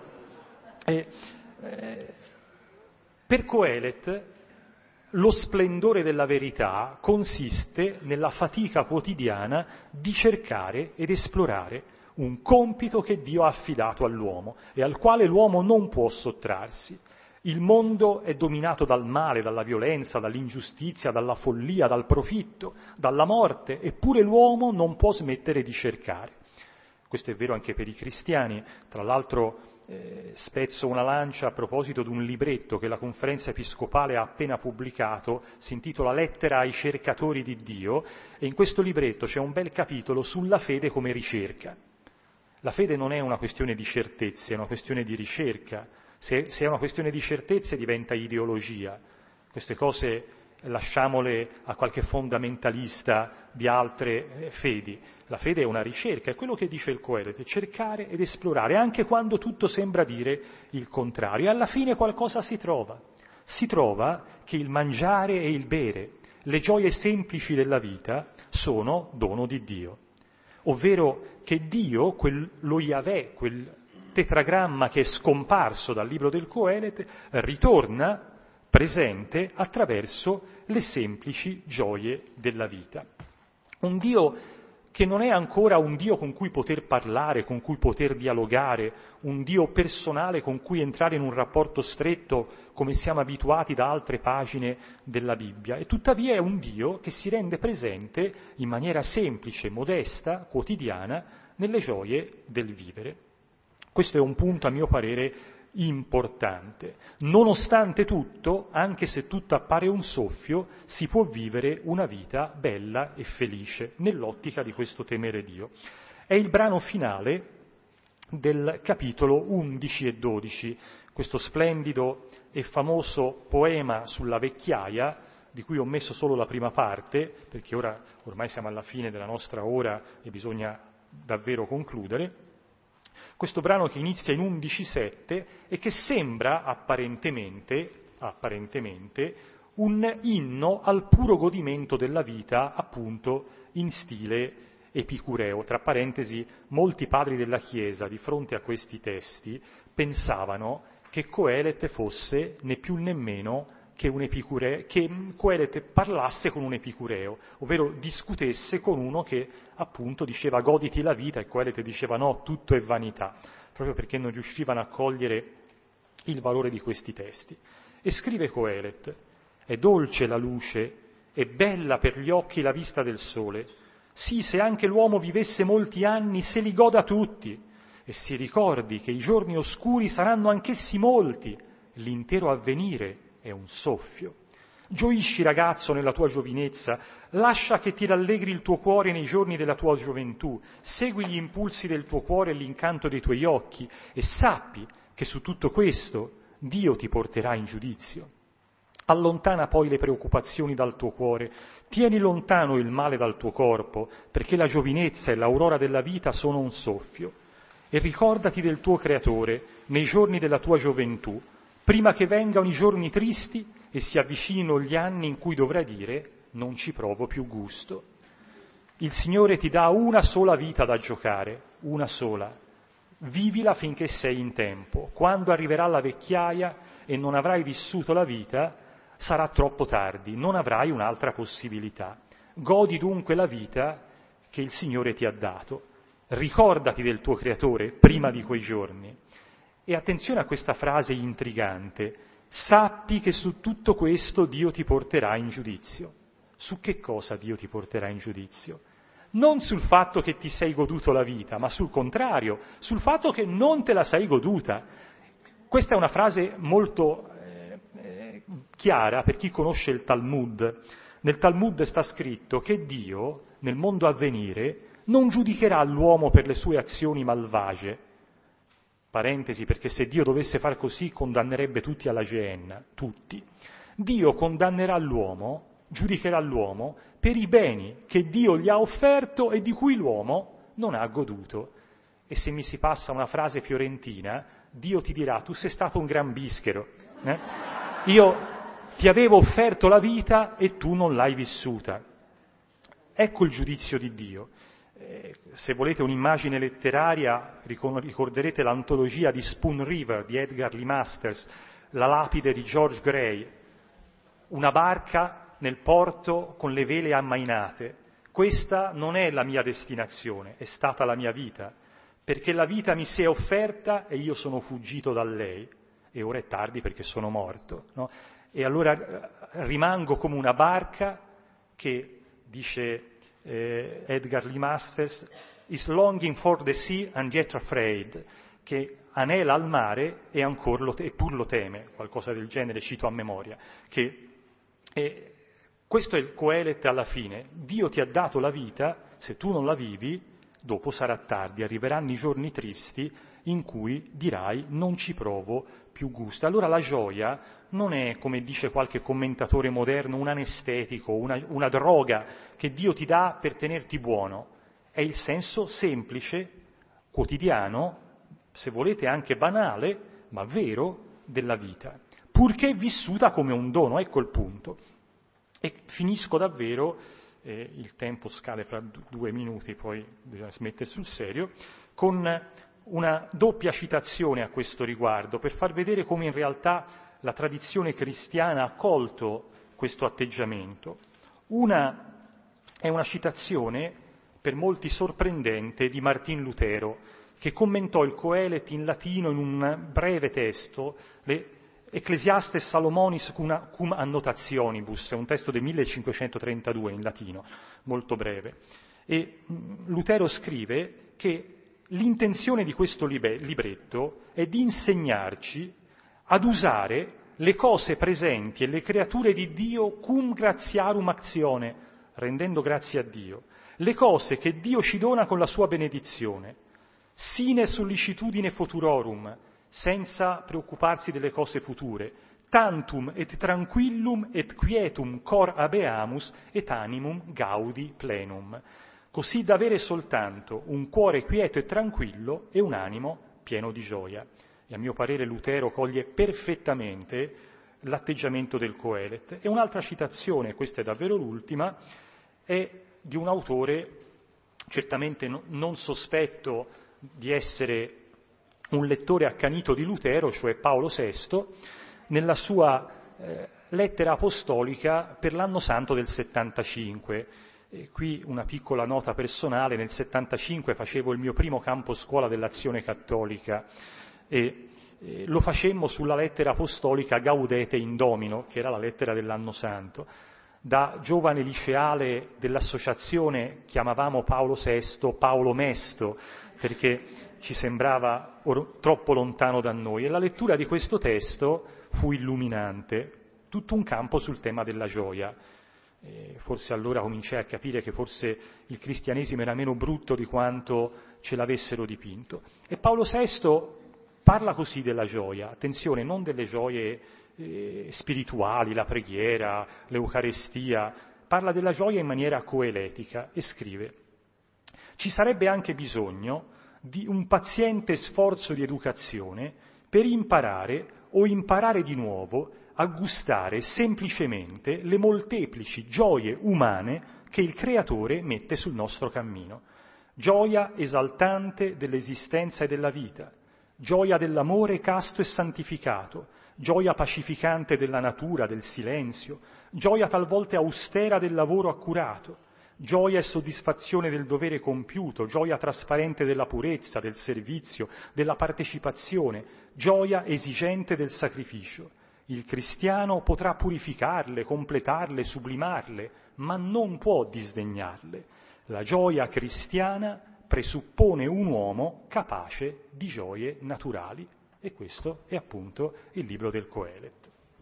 Per Coelet lo splendore della verità consiste nella fatica quotidiana di cercare ed esplorare un compito che Dio ha affidato all'uomo e al quale l'uomo non può sottrarsi. Il mondo è dominato dal male, dalla violenza, dall'ingiustizia, dalla follia, dal profitto, dalla morte, eppure l'uomo non può smettere di cercare. Questo è vero anche per i cristiani. Tra l'altro spezzo una lancia a proposito di un libretto che la Conferenza Episcopale ha appena pubblicato, si intitola Lettera ai cercatori di Dio, e in questo libretto c'è un bel capitolo sulla fede come ricerca. La fede non è una questione di certezze, è una questione di ricerca. Se è una questione di certezze diventa ideologia. Queste cose lasciamole a qualche fondamentalista di altre fedi. La fede è una ricerca, è quello che dice il Coelet, cercare ed esplorare, anche quando tutto sembra dire il contrario. E alla fine qualcosa si trova. Si trova che il mangiare e il bere, le gioie semplici della vita, sono dono di Dio. Ovvero che Dio, lo Yahweh, quel tetragramma che è scomparso dal libro del Coelet, ritorna presente attraverso le semplici gioie della vita. Un Dio che non è ancora un Dio con cui poter parlare, con cui poter dialogare, un Dio personale con cui entrare in un rapporto stretto come siamo abituati da altre pagine della Bibbia, e tuttavia è un Dio che si rende presente in maniera semplice, modesta, quotidiana, nelle gioie del vivere. Questo è un punto, a mio parere, importante. Nonostante tutto, anche se tutto appare un soffio, si può vivere una vita bella e felice nell'ottica di questo temere Dio. È il brano finale del capitolo 11 e 12, questo splendido e famoso poema sulla vecchiaia, di cui ho messo solo la prima parte, perché ormai siamo alla fine della nostra ora e bisogna davvero concludere. Questo brano che inizia in 11,7 e che sembra apparentemente un inno al puro godimento della vita, appunto in stile epicureo. Tra parentesi, molti padri della Chiesa di fronte a questi testi pensavano che Coelet fosse né più né meno che un epicureo, che Coelet parlasse con un epicureo, ovvero discutesse con uno che appunto diceva goditi la vita e Coelet diceva no, tutto è vanità, proprio perché non riuscivano a cogliere il valore di questi testi. E scrive Coelet: è dolce la luce, è bella per gli occhi la vista del sole. Sì, se anche l'uomo vivesse molti anni, se li goda tutti e si ricordi che i giorni oscuri saranno anch'essi molti, l'intero avvenire è un soffio. Gioisci, ragazzo, nella tua giovinezza, lascia che ti rallegri il tuo cuore nei giorni della tua gioventù, segui gli impulsi del tuo cuore e l'incanto dei tuoi occhi e sappi che su tutto questo Dio ti porterà in giudizio. Allontana poi le preoccupazioni dal tuo cuore, tieni lontano il male dal tuo corpo, perché la giovinezza e l'aurora della vita sono un soffio. E ricordati del tuo Creatore nei giorni della tua gioventù, prima che vengano i giorni tristi e si avvicinino gli anni in cui dovrai dire non ci provo più gusto. Il Signore ti dà una sola vita da giocare, una sola. Vivila finché sei in tempo. Quando arriverà la vecchiaia e non avrai vissuto la vita, sarà troppo tardi, non avrai un'altra possibilità. Godi dunque la vita che il Signore ti ha dato. Ricordati del tuo Creatore prima di quei giorni. E attenzione a questa frase intrigante: sappi che su tutto questo Dio ti porterà in giudizio. Su che cosa Dio ti porterà in giudizio? Non sul fatto che ti sei goduto la vita, ma sul contrario, sul fatto che non te la sei goduta. Questa è una frase molto chiara per chi conosce il Talmud. Nel Talmud sta scritto che Dio, nel mondo a venire, non giudicherà l'uomo per le sue azioni malvagie. Parentesi, perché se Dio dovesse far così condannerebbe tutti alla Geenna, tutti. Dio condannerà l'uomo, giudicherà l'uomo per i beni che Dio gli ha offerto e di cui l'uomo non ha goduto. E se mi si passa una frase fiorentina, Dio ti dirà: tu sei stato un gran bischero. Io ti avevo offerto la vita e tu non l'hai vissuta. Ecco il giudizio di Dio. Se volete un'immagine letteraria, ricorderete l'antologia di Spoon River di Edgar Lee Masters, la lapide di George Gray, una barca nel porto con le vele ammainate. Questa non è la mia destinazione, è stata la mia vita, perché la vita mi si è offerta e io sono fuggito da lei, e ora è tardi perché sono morto, no? E allora rimango come una barca che, dice Edgar Lee Masters, is longing for the sea and yet afraid, che anela al mare e pur lo teme, qualcosa del genere, cito a memoria. Questo è il Coelet alla fine. Dio ti ha dato la vita, se tu non la vivi, dopo sarà tardi, arriveranno i giorni tristi in cui dirai non ci provo più gusto. Allora la gioia non è, come dice qualche commentatore moderno, un anestetico, una droga che Dio ti dà per tenerti buono. È il senso semplice, quotidiano, se volete anche banale, ma vero, della vita, purché vissuta come un dono. Ecco il punto. E finisco davvero, il tempo scade fra 2 minuti, poi bisogna smettere sul serio, con una doppia citazione a questo riguardo, per far vedere come in realtà la tradizione cristiana ha colto questo atteggiamento. Una è una citazione, per molti sorprendente, di Martin Lutero, che commentò il Coelet in latino in un breve testo, le Ecclesiastes Salomonis cum annotationibus, è un testo del 1532 in latino, molto breve. E Lutero scrive che l'intenzione di questo libretto è di insegnarci ad usare le cose presenti e le creature di Dio cum gratiarum actione, rendendo grazie a Dio, le cose che Dio ci dona con la sua benedizione, sine sollicitudine futurorum, senza preoccuparsi delle cose future, tantum et tranquillum et quietum cor habeamus et animum gaudi plenum, così da avere soltanto un cuore quieto e tranquillo e un animo pieno di gioia. E a mio parere Lutero coglie perfettamente l'atteggiamento del Coelet. E un'altra citazione, questa è davvero l'ultima, è di un autore certamente non sospetto di essere un lettore accanito di Lutero, cioè Paolo VI, nella sua lettera apostolica per l'anno santo del 75. E qui una piccola nota personale: nel 75 facevo il mio primo campo scuola dell'Azione Cattolica e lo facemmo sulla lettera apostolica Gaudete in Domino, che era la lettera dell'anno santo. Da giovane liceale dell'associazione chiamavamo Paolo VI Paolo Mesto, perché ci sembrava troppo lontano da noi, e la lettura di questo testo fu illuminante, tutto un campo sul tema della gioia. Forse allora cominciai a capire che forse il cristianesimo era meno brutto di quanto ce l'avessero dipinto. E Paolo VI parla così della gioia, attenzione, non delle gioie spirituali, la preghiera, l'Eucarestia, parla della gioia in maniera coeletica e scrive: ci sarebbe anche bisogno di un paziente sforzo di educazione per imparare o imparare di nuovo a gustare semplicemente le molteplici gioie umane che il Creatore mette sul nostro cammino. Gioia esaltante dell'esistenza e della vita, gioia dell'amore casto e santificato, gioia pacificante della natura, del silenzio, gioia talvolta austera del lavoro accurato, gioia e soddisfazione del dovere compiuto, gioia trasparente della purezza, del servizio, della partecipazione, gioia esigente del sacrificio. Il cristiano potrà purificarle, completarle, sublimarle, ma non può disdegnarle. La gioia cristiana presuppone un uomo capace di gioie naturali. E questo è appunto il libro del Coelet.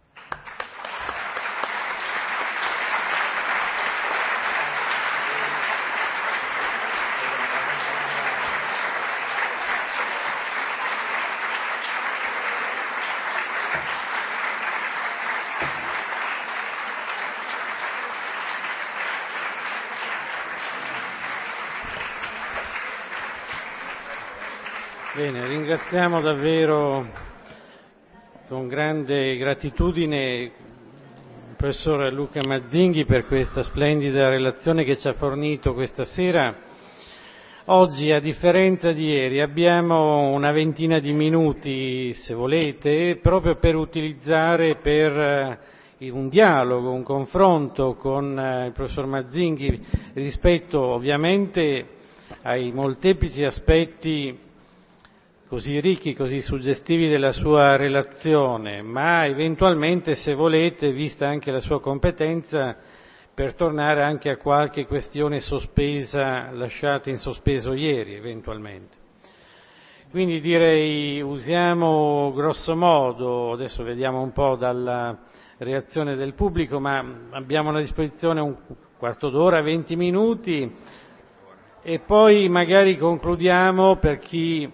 Bene, ringraziamo davvero con grande gratitudine il professor Luca Mazzinghi per questa splendida relazione che ci ha fornito questa sera. Oggi, a differenza di ieri, abbiamo una ventina di minuti, se volete, proprio per utilizzare per un dialogo, un confronto con il professor Mazzinghi rispetto ovviamente ai molteplici aspetti così ricchi, così suggestivi della sua relazione, ma eventualmente, se volete, vista anche la sua competenza, per tornare anche a qualche questione sospesa, lasciata in sospeso ieri, eventualmente. Quindi direi, usiamo grosso modo, adesso vediamo un po' dalla reazione del pubblico, ma abbiamo a disposizione un quarto d'ora, 20 minuti, e poi magari concludiamo per chi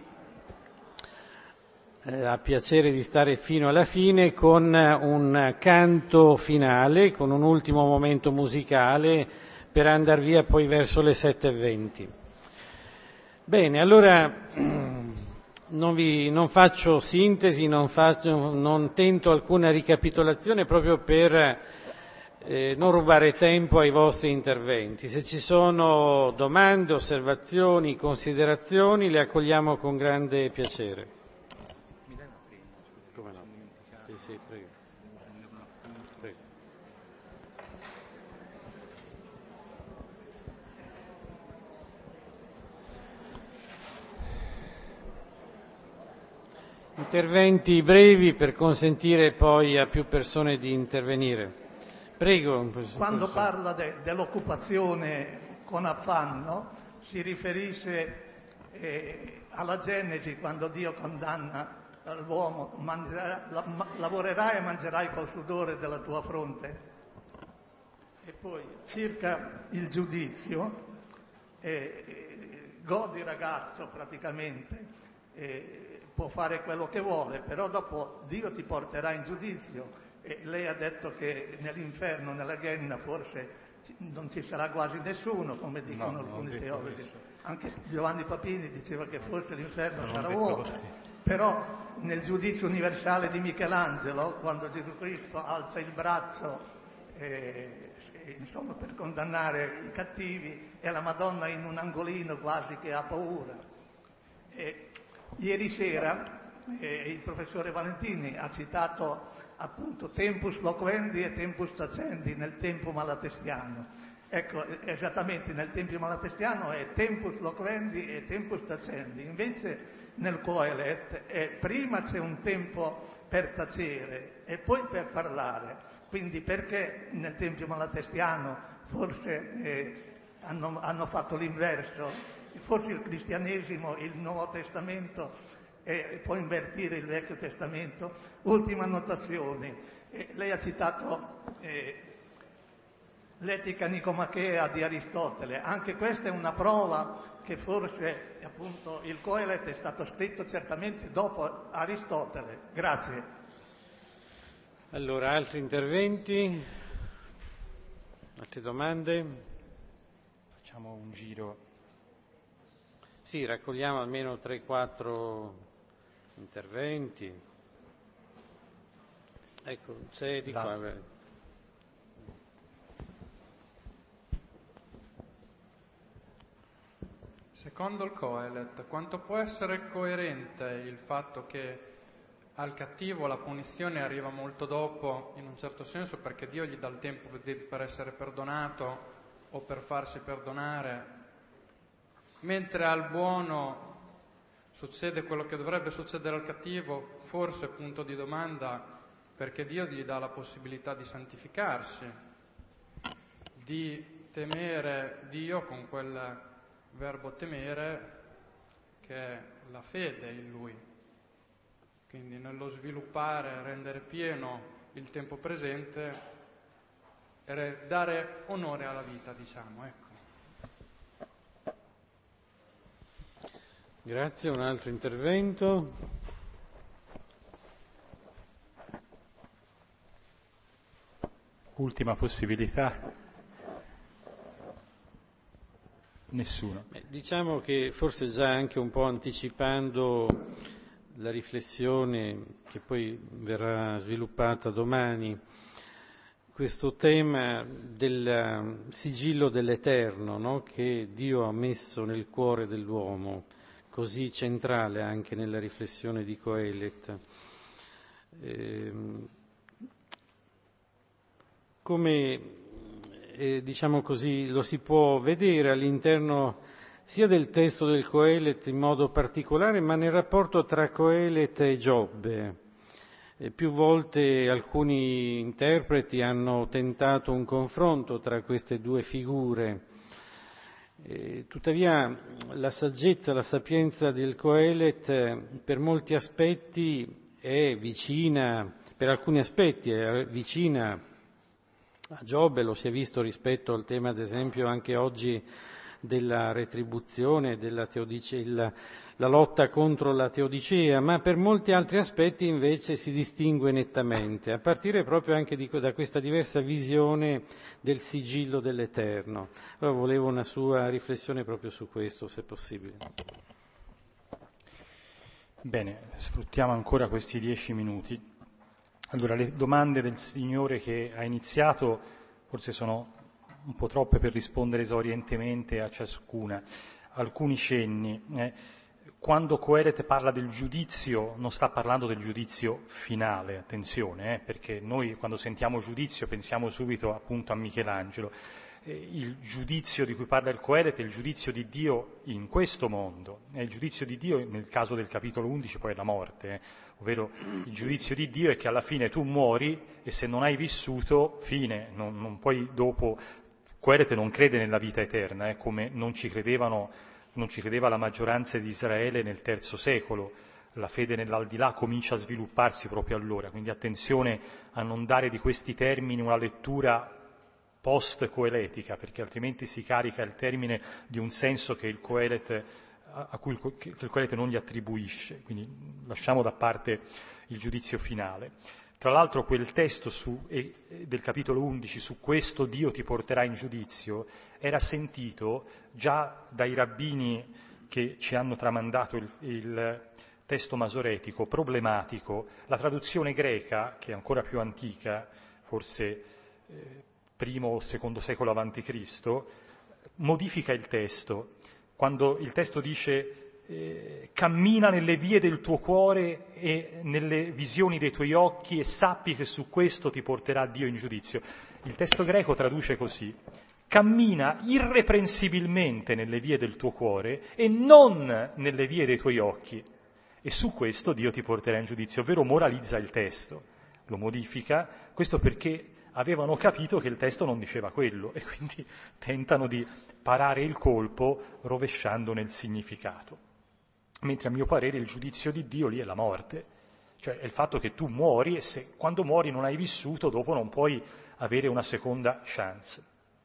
ha piacere di stare fino alla fine con un canto finale, con un ultimo momento musicale per andar via poi verso le 7:20. Bene, allora non faccio sintesi, non tento alcuna ricapitolazione proprio per non rubare tempo ai vostri interventi. Se ci sono domande, osservazioni, considerazioni, le accogliamo con grande piacere. Come no? Sì, prego. Prego. Interventi brevi per consentire poi a più persone di intervenire. Prego. Quando parla dell'occupazione con affanno si riferisce alla Genesi, quando Dio condanna l'uomo, lavorerai e mangerai col sudore della tua fronte. E poi circa il giudizio, godi ragazzo praticamente, può fare quello che vuole, però dopo Dio ti porterà in giudizio. E lei ha detto che nell'inferno, nella Ghenna, forse non ci sarà quasi nessuno, come dicono alcuni teologi. Anche Giovanni Papini diceva che forse l'inferno sarà vuoto. Però nel giudizio universale di Michelangelo, quando Gesù Cristo alza il braccio insomma, per condannare i cattivi, e la Madonna in un angolino quasi che ha paura. Ieri sera il professore Valentini ha citato appunto tempus loquendi e tempus tacendi nel tempo malatestiano. Ecco, esattamente nel tempo malatestiano è tempus loquendi e tempus tacendi, invece nel Coelet prima c'è un tempo per tacere e poi per parlare. Quindi perché nel Tempio malatestiano forse hanno fatto l'inverso? Forse il cristianesimo, il Nuovo Testamento può invertire il Vecchio Testamento. Ultima annotazione, lei ha citato l'Etica Nicomachea di Aristotele. Anche questa è una prova che forse appunto il Coelet è stato scritto certamente dopo Aristotele. Grazie. Allora, altri interventi? Altre domande? Facciamo un giro. Sì, raccogliamo almeno 3-4 interventi. Ecco, c'è di qua. Secondo il Coelet, quanto può essere coerente il fatto che al cattivo la punizione arriva molto dopo, in un certo senso, perché Dio gli dà il tempo per essere perdonato o per farsi perdonare, mentre al buono succede quello che dovrebbe succedere al cattivo, forse punto di domanda, perché Dio gli dà la possibilità di santificarsi, di temere Dio con quel verbo temere che è la fede in Lui. Quindi nello sviluppare, rendere pieno il tempo presente e dare onore alla vita, diciamo, ecco. Grazie, un altro intervento. Ultima possibilità. Nessuno. Diciamo che forse già anche un po' anticipando la riflessione che poi verrà sviluppata domani, questo tema del sigillo dell'Eterno, no? Che Dio ha messo nel cuore dell'uomo, così centrale anche nella riflessione di Coelet. Come diciamo così, lo si può vedere all'interno sia del testo del Coelet in modo particolare, ma nel rapporto tra Coelet e Giobbe. Più volte alcuni interpreti hanno tentato un confronto tra queste due figure. Tuttavia la saggezza, la sapienza del Coelet per molti aspetti è vicina, per alcuni aspetti è vicina a Giobbe, lo si è visto rispetto al tema, ad esempio, anche oggi della retribuzione, della teodicea, la lotta contro la teodicea, ma per molti altri aspetti invece si distingue nettamente, a partire proprio anche da questa diversa visione del sigillo dell'Eterno. Allora volevo una sua riflessione proprio su questo, se possibile. Bene, sfruttiamo ancora questi 10 minuti. Allora, le domande del Signore che ha iniziato forse sono un po' troppe per rispondere esaurientemente a ciascuna. Alcuni cenni. Quando Coelet parla del giudizio, non sta parlando del giudizio finale, attenzione, perché noi quando sentiamo giudizio pensiamo subito appunto a Michelangelo. Il giudizio di cui parla il Coelet è il giudizio di Dio in questo mondo, è il giudizio di Dio nel caso del capitolo 11 poi è la morte, ovvero il giudizio di Dio è che alla fine tu muori e se non hai vissuto, fine, non puoi dopo. Coelet non crede nella vita eterna, come non ci credevano non ci credeva la maggioranza di Israele nel III secolo. La fede nell'aldilà comincia a svilupparsi proprio allora, quindi attenzione a non dare di questi termini una lettura post-coeletica, perché altrimenti si carica il termine di un senso che il Coelet, che il Coelet non gli attribuisce, quindi lasciamo da parte il giudizio finale. Tra l'altro quel testo del capitolo 11, su questo Dio ti porterà in giudizio, era sentito già dai rabbini che ci hanno tramandato il testo masoretico, problematico. La traduzione greca, che è ancora più antica, forse I o II secolo a.C., modifica il testo. Quando il testo dice cammina nelle vie del tuo cuore e nelle visioni dei tuoi occhi e sappi che su questo ti porterà Dio in giudizio. Il testo greco traduce così: cammina irreprensibilmente nelle vie del tuo cuore e non nelle vie dei tuoi occhi, e su questo Dio ti porterà in giudizio, ovvero moralizza il testo, lo modifica, questo perché avevano capito che il testo non diceva quello e quindi tentano di parare il colpo rovesciandone il significato. Mentre a mio parere il giudizio di Dio lì è la morte, cioè è il fatto che tu muori e quando muori non hai vissuto, dopo non puoi avere una seconda chance.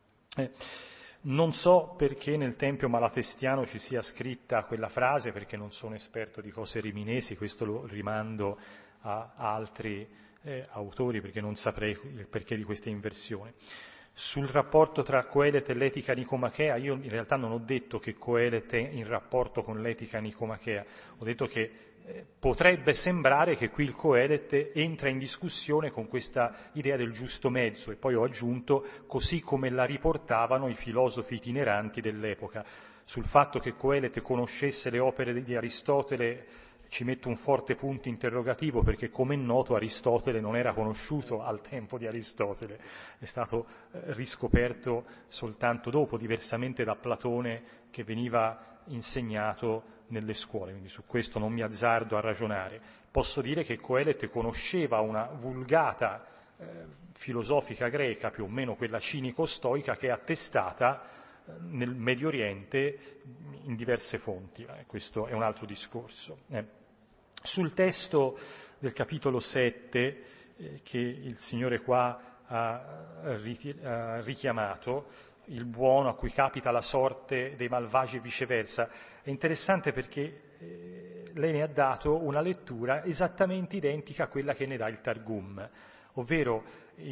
Non so perché nel Tempio Malatestiano ci sia scritta quella frase, perché non sono esperto di cose riminesi, questo lo rimando a altri autori, perché non saprei il perché di questa inversione. Sul rapporto tra Coelet e l'etica nicomachea, io in realtà non ho detto che Coelet è in rapporto con l'etica nicomachea, ho detto che potrebbe sembrare che qui il Coelet entra in discussione con questa idea del giusto mezzo, e poi ho aggiunto così come la riportavano i filosofi itineranti dell'epoca. Sul fatto che Coelet conoscesse le opere di Aristotele ci metto un forte punto interrogativo, perché come è noto Aristotele non era conosciuto al tempo di Aristotele, è stato riscoperto soltanto dopo, diversamente da Platone che veniva insegnato nelle scuole, quindi su questo non mi azzardo a ragionare. Posso dire che Coelet conosceva una vulgata filosofica greca, più o meno quella cinico-stoica, che è attestata nel Medio Oriente in diverse fonti. Questo è un altro discorso. Sul testo del capitolo 7 che il Signore qua ha richiamato, il buono a cui capita la sorte dei malvagi e viceversa, è interessante perché lei ne ha dato una lettura esattamente identica a quella che ne dà il Targum, ovvero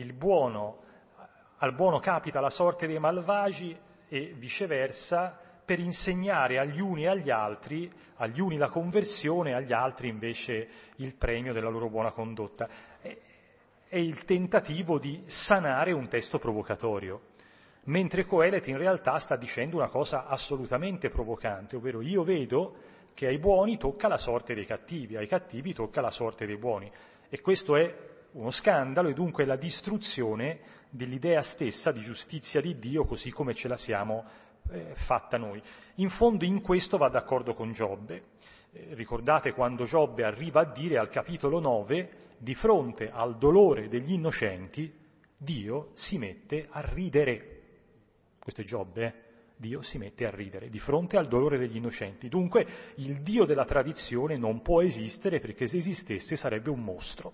al buono capita la sorte dei malvagi e viceversa, per insegnare agli uni e agli altri, agli uni la conversione, agli altri invece il premio della loro buona condotta. È il tentativo di sanare un testo provocatorio, mentre Coelet in realtà sta dicendo una cosa assolutamente provocante, ovvero io vedo che ai buoni tocca la sorte dei cattivi, ai cattivi tocca la sorte dei buoni, e questo è uno scandalo e dunque la distruzione dell'idea stessa di giustizia di Dio così come ce la siamo fatta noi. In fondo in questo va d'accordo con Giobbe. Ricordate quando Giobbe arriva a dire al capitolo 9, di fronte al dolore degli innocenti, Dio si mette a ridere. Questo è Giobbe, Dio si mette a ridere di fronte al dolore degli innocenti. Dunque il Dio della tradizione non può esistere, perché se esistesse sarebbe un mostro,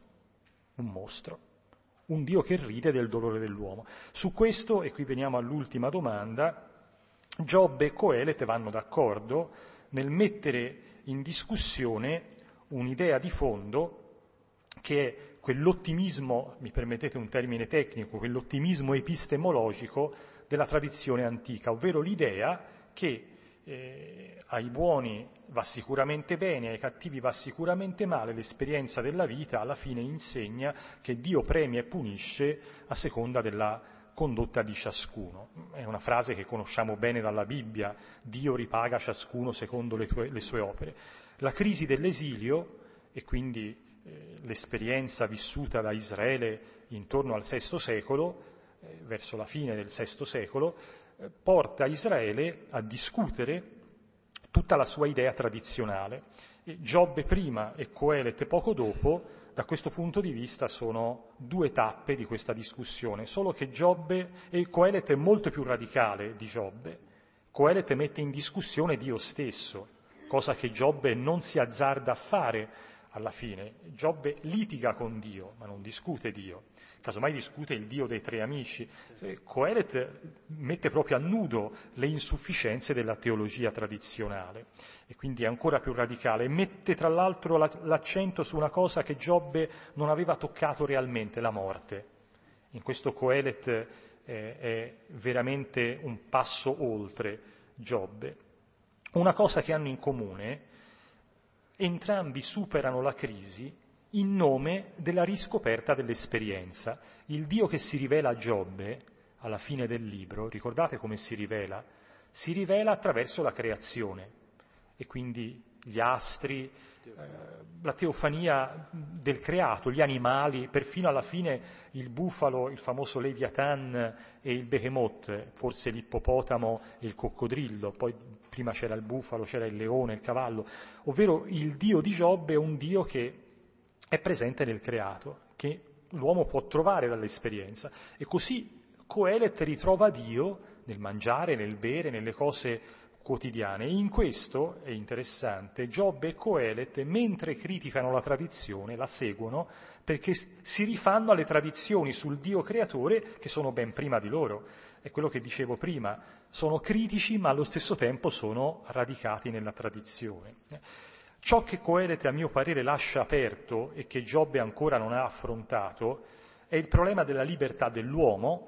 un Dio che ride del dolore dell'uomo. Su questo, e qui veniamo all'ultima domanda, Giobbe e Coelet vanno d'accordo nel mettere in discussione un'idea di fondo che è quell'ottimismo, mi permettete un termine tecnico, quell'ottimismo epistemologico della tradizione antica, ovvero l'idea che ai buoni va sicuramente bene, ai cattivi va sicuramente male, l'esperienza della vita alla fine insegna che Dio premia e punisce a seconda della condotta di ciascuno. È una frase che conosciamo bene dalla Bibbia, Dio ripaga ciascuno secondo le sue opere. La crisi dell'esilio, e quindi l'esperienza vissuta da Israele intorno al VI secolo, verso la fine del VI secolo, porta Israele a discutere tutta la sua idea tradizionale. Giobbe prima e Coelet poco dopo, da questo punto di vista, sono due tappe di questa discussione, solo che Giobbe e Coelet è molto più radicale di Giobbe. Coelet mette in discussione Dio stesso, cosa che Giobbe non si azzarda a fare alla fine. Giobbe litiga con Dio, ma non discute Dio. Casomai discute il Dio dei tre amici. Coelet mette proprio a nudo le insufficienze della teologia tradizionale e quindi è ancora più radicale. Mette tra l'altro l'accento su una cosa che Giobbe non aveva toccato realmente, la morte. In questo Coelet è veramente un passo oltre Giobbe. Una cosa che hanno in comune: entrambi superano la crisi in nome della riscoperta dell'esperienza. Il Dio che si rivela a Giobbe, alla fine del libro, ricordate come si rivela? Si rivela attraverso la creazione, e quindi gli astri, la teofania del creato, gli animali, perfino alla fine il bufalo, il famoso Leviathan e il Behemoth, forse l'ippopotamo e il coccodrillo, poi prima c'era il bufalo, c'era il leone, il cavallo, ovvero il Dio di Giobbe è un Dio che è presente nel creato, che l'uomo può trovare dall'esperienza. E così Coelet ritrova Dio nel mangiare, nel bere, nelle cose quotidiane. E in questo, è interessante, Giobbe e Coelet, mentre criticano la tradizione, la seguono perché si rifanno alle tradizioni sul Dio creatore che sono ben prima di loro. È quello che dicevo prima, sono critici ma allo stesso tempo sono radicati nella tradizione. Ciò che Coelet, a mio parere, lascia aperto e che Giobbe ancora non ha affrontato è il problema della libertà dell'uomo.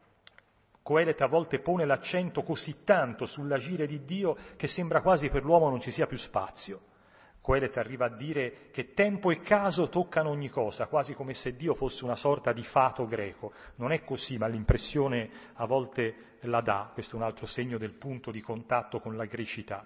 Coelet a volte pone l'accento così tanto sull'agire di Dio che sembra quasi per l'uomo non ci sia più spazio. Coelet arriva a dire che tempo e caso toccano ogni cosa, quasi come se Dio fosse una sorta di fato greco. Non è così, ma l'impressione a volte la dà. Questo è un altro segno del punto di contatto con la grecità.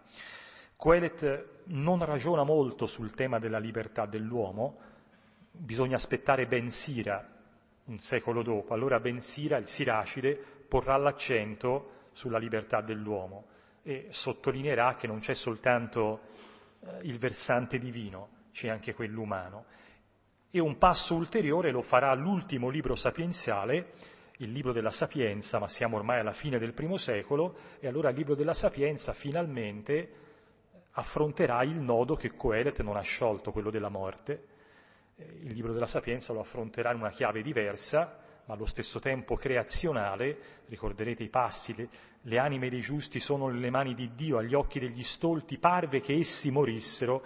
Coelet non ragiona molto sul tema della libertà dell'uomo, bisogna aspettare Ben Sira, un secolo dopo. Allora Ben Sira, il Siracide, porrà l'accento sulla libertà dell'uomo e sottolineerà che non c'è soltanto il versante divino, c'è anche quello umano. E un passo ulteriore lo farà l'ultimo libro sapienziale, il libro della Sapienza, ma siamo ormai alla fine del I secolo, e allora il libro della Sapienza finalmente affronterà il nodo che Coelet non ha sciolto, quello della morte. Il libro della Sapienza lo affronterà in una chiave diversa, ma allo stesso tempo creazionale. Ricorderete i passi: le anime dei giusti sono nelle mani di Dio, agli occhi degli stolti parve che essi morissero.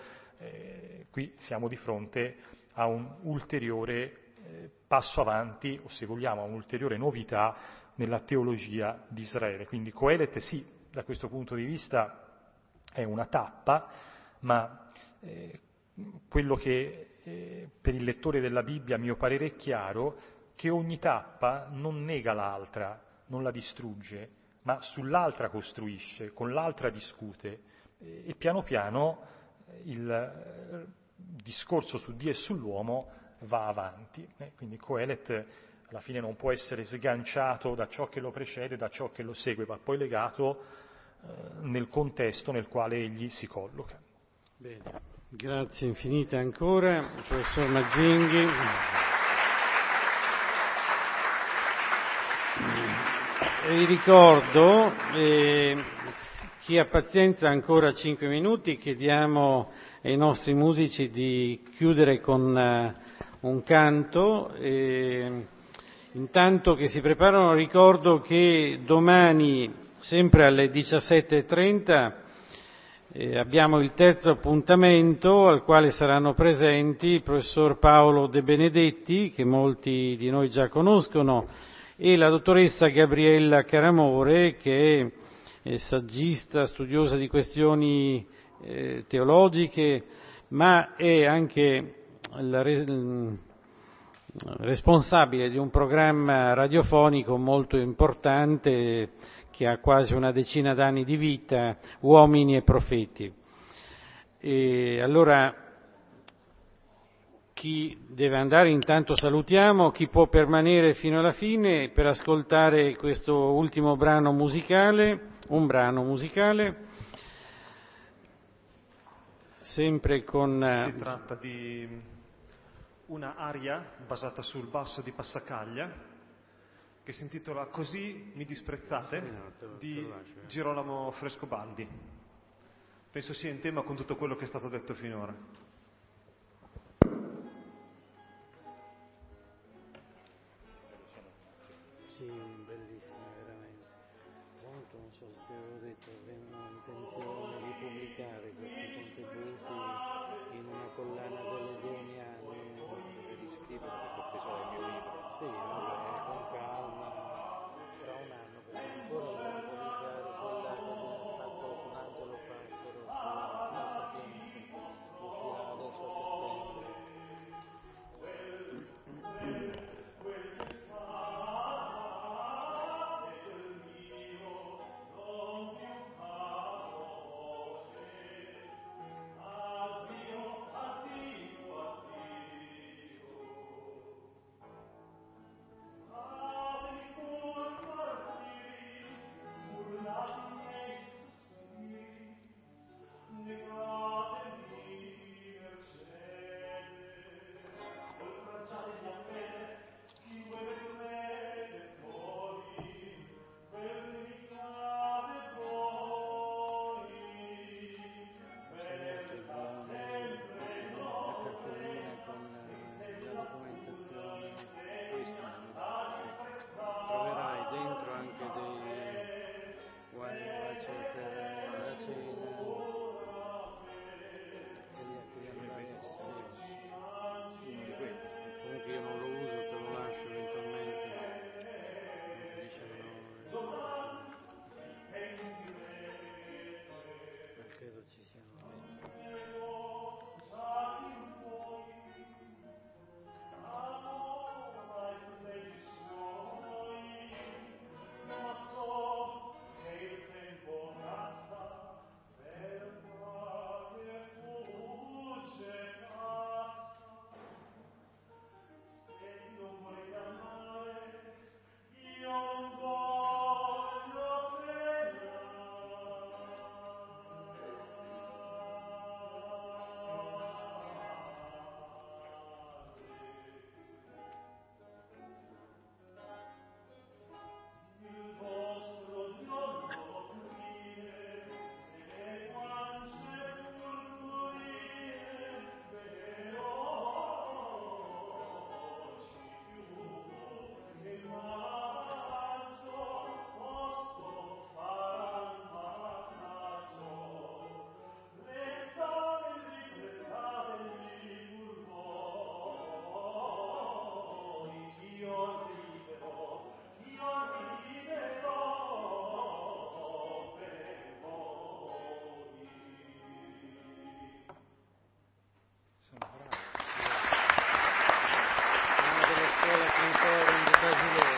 Qui siamo di fronte a un ulteriore passo avanti, o se vogliamo a un'ulteriore novità nella teologia di Israele. Quindi Coelet sì, da questo punto di vista è una tappa, ma quello che per il lettore della Bibbia a mio parere è chiaro, che ogni tappa non nega l'altra, non la distrugge, ma sull'altra costruisce, con l'altra discute, e piano piano il discorso su Dio e sull'uomo va avanti. Quindi Coelet alla fine non può essere sganciato da ciò che lo precede, da ciò che lo segue, va poi legato nel contesto nel quale egli si colloca. Bene, grazie infinite ancora, professor Magginghi. Vi ricordo, chi ha pazienza ancora 5 minuti, chiediamo ai nostri musici di chiudere con un canto. Intanto che si preparano, ricordo che domani, sempre alle 17:30, abbiamo il terzo appuntamento al quale saranno presenti il professor Paolo De Benedetti, che molti di noi già conoscono, e la dottoressa Gabriella Caramore, che è saggista, studiosa di questioni teologiche, ma è anche responsabile di un programma radiofonico molto importante che ha quasi una decina d'anni di vita, Uomini e Profeti. E allora chi deve andare intanto salutiamo, chi può permanere fino alla fine per ascoltare questo ultimo brano musicale, un brano musicale, sempre con... Si tratta di una aria basata sul basso di Passacaglia, che si intitola Così mi disprezzate, di Girolamo Frescobaldi. Penso sia in tema con tutto quello che è stato detto finora. Sì, bellissima, veramente. Tra l'altro non so se avevo detto che avevamo intenzione di pubblicare questi contributi in una collana delle Dioniane. Devi scrivere perché ho preso il mio libro. Sì, vabbè, con calma, tra un anno, perché ancora dobbiamo pubblicare quella che abbiamo fatto con Angelo Passero sulla Sapienza, uscirà adesso a settembre. Troverai dentro anche dei voucher per la cena Uno di quelli, sì. comunque io non lo uso, te lo lascio eventualmente, credo ci siano questi. Una delle scuole Concordi di Basilea.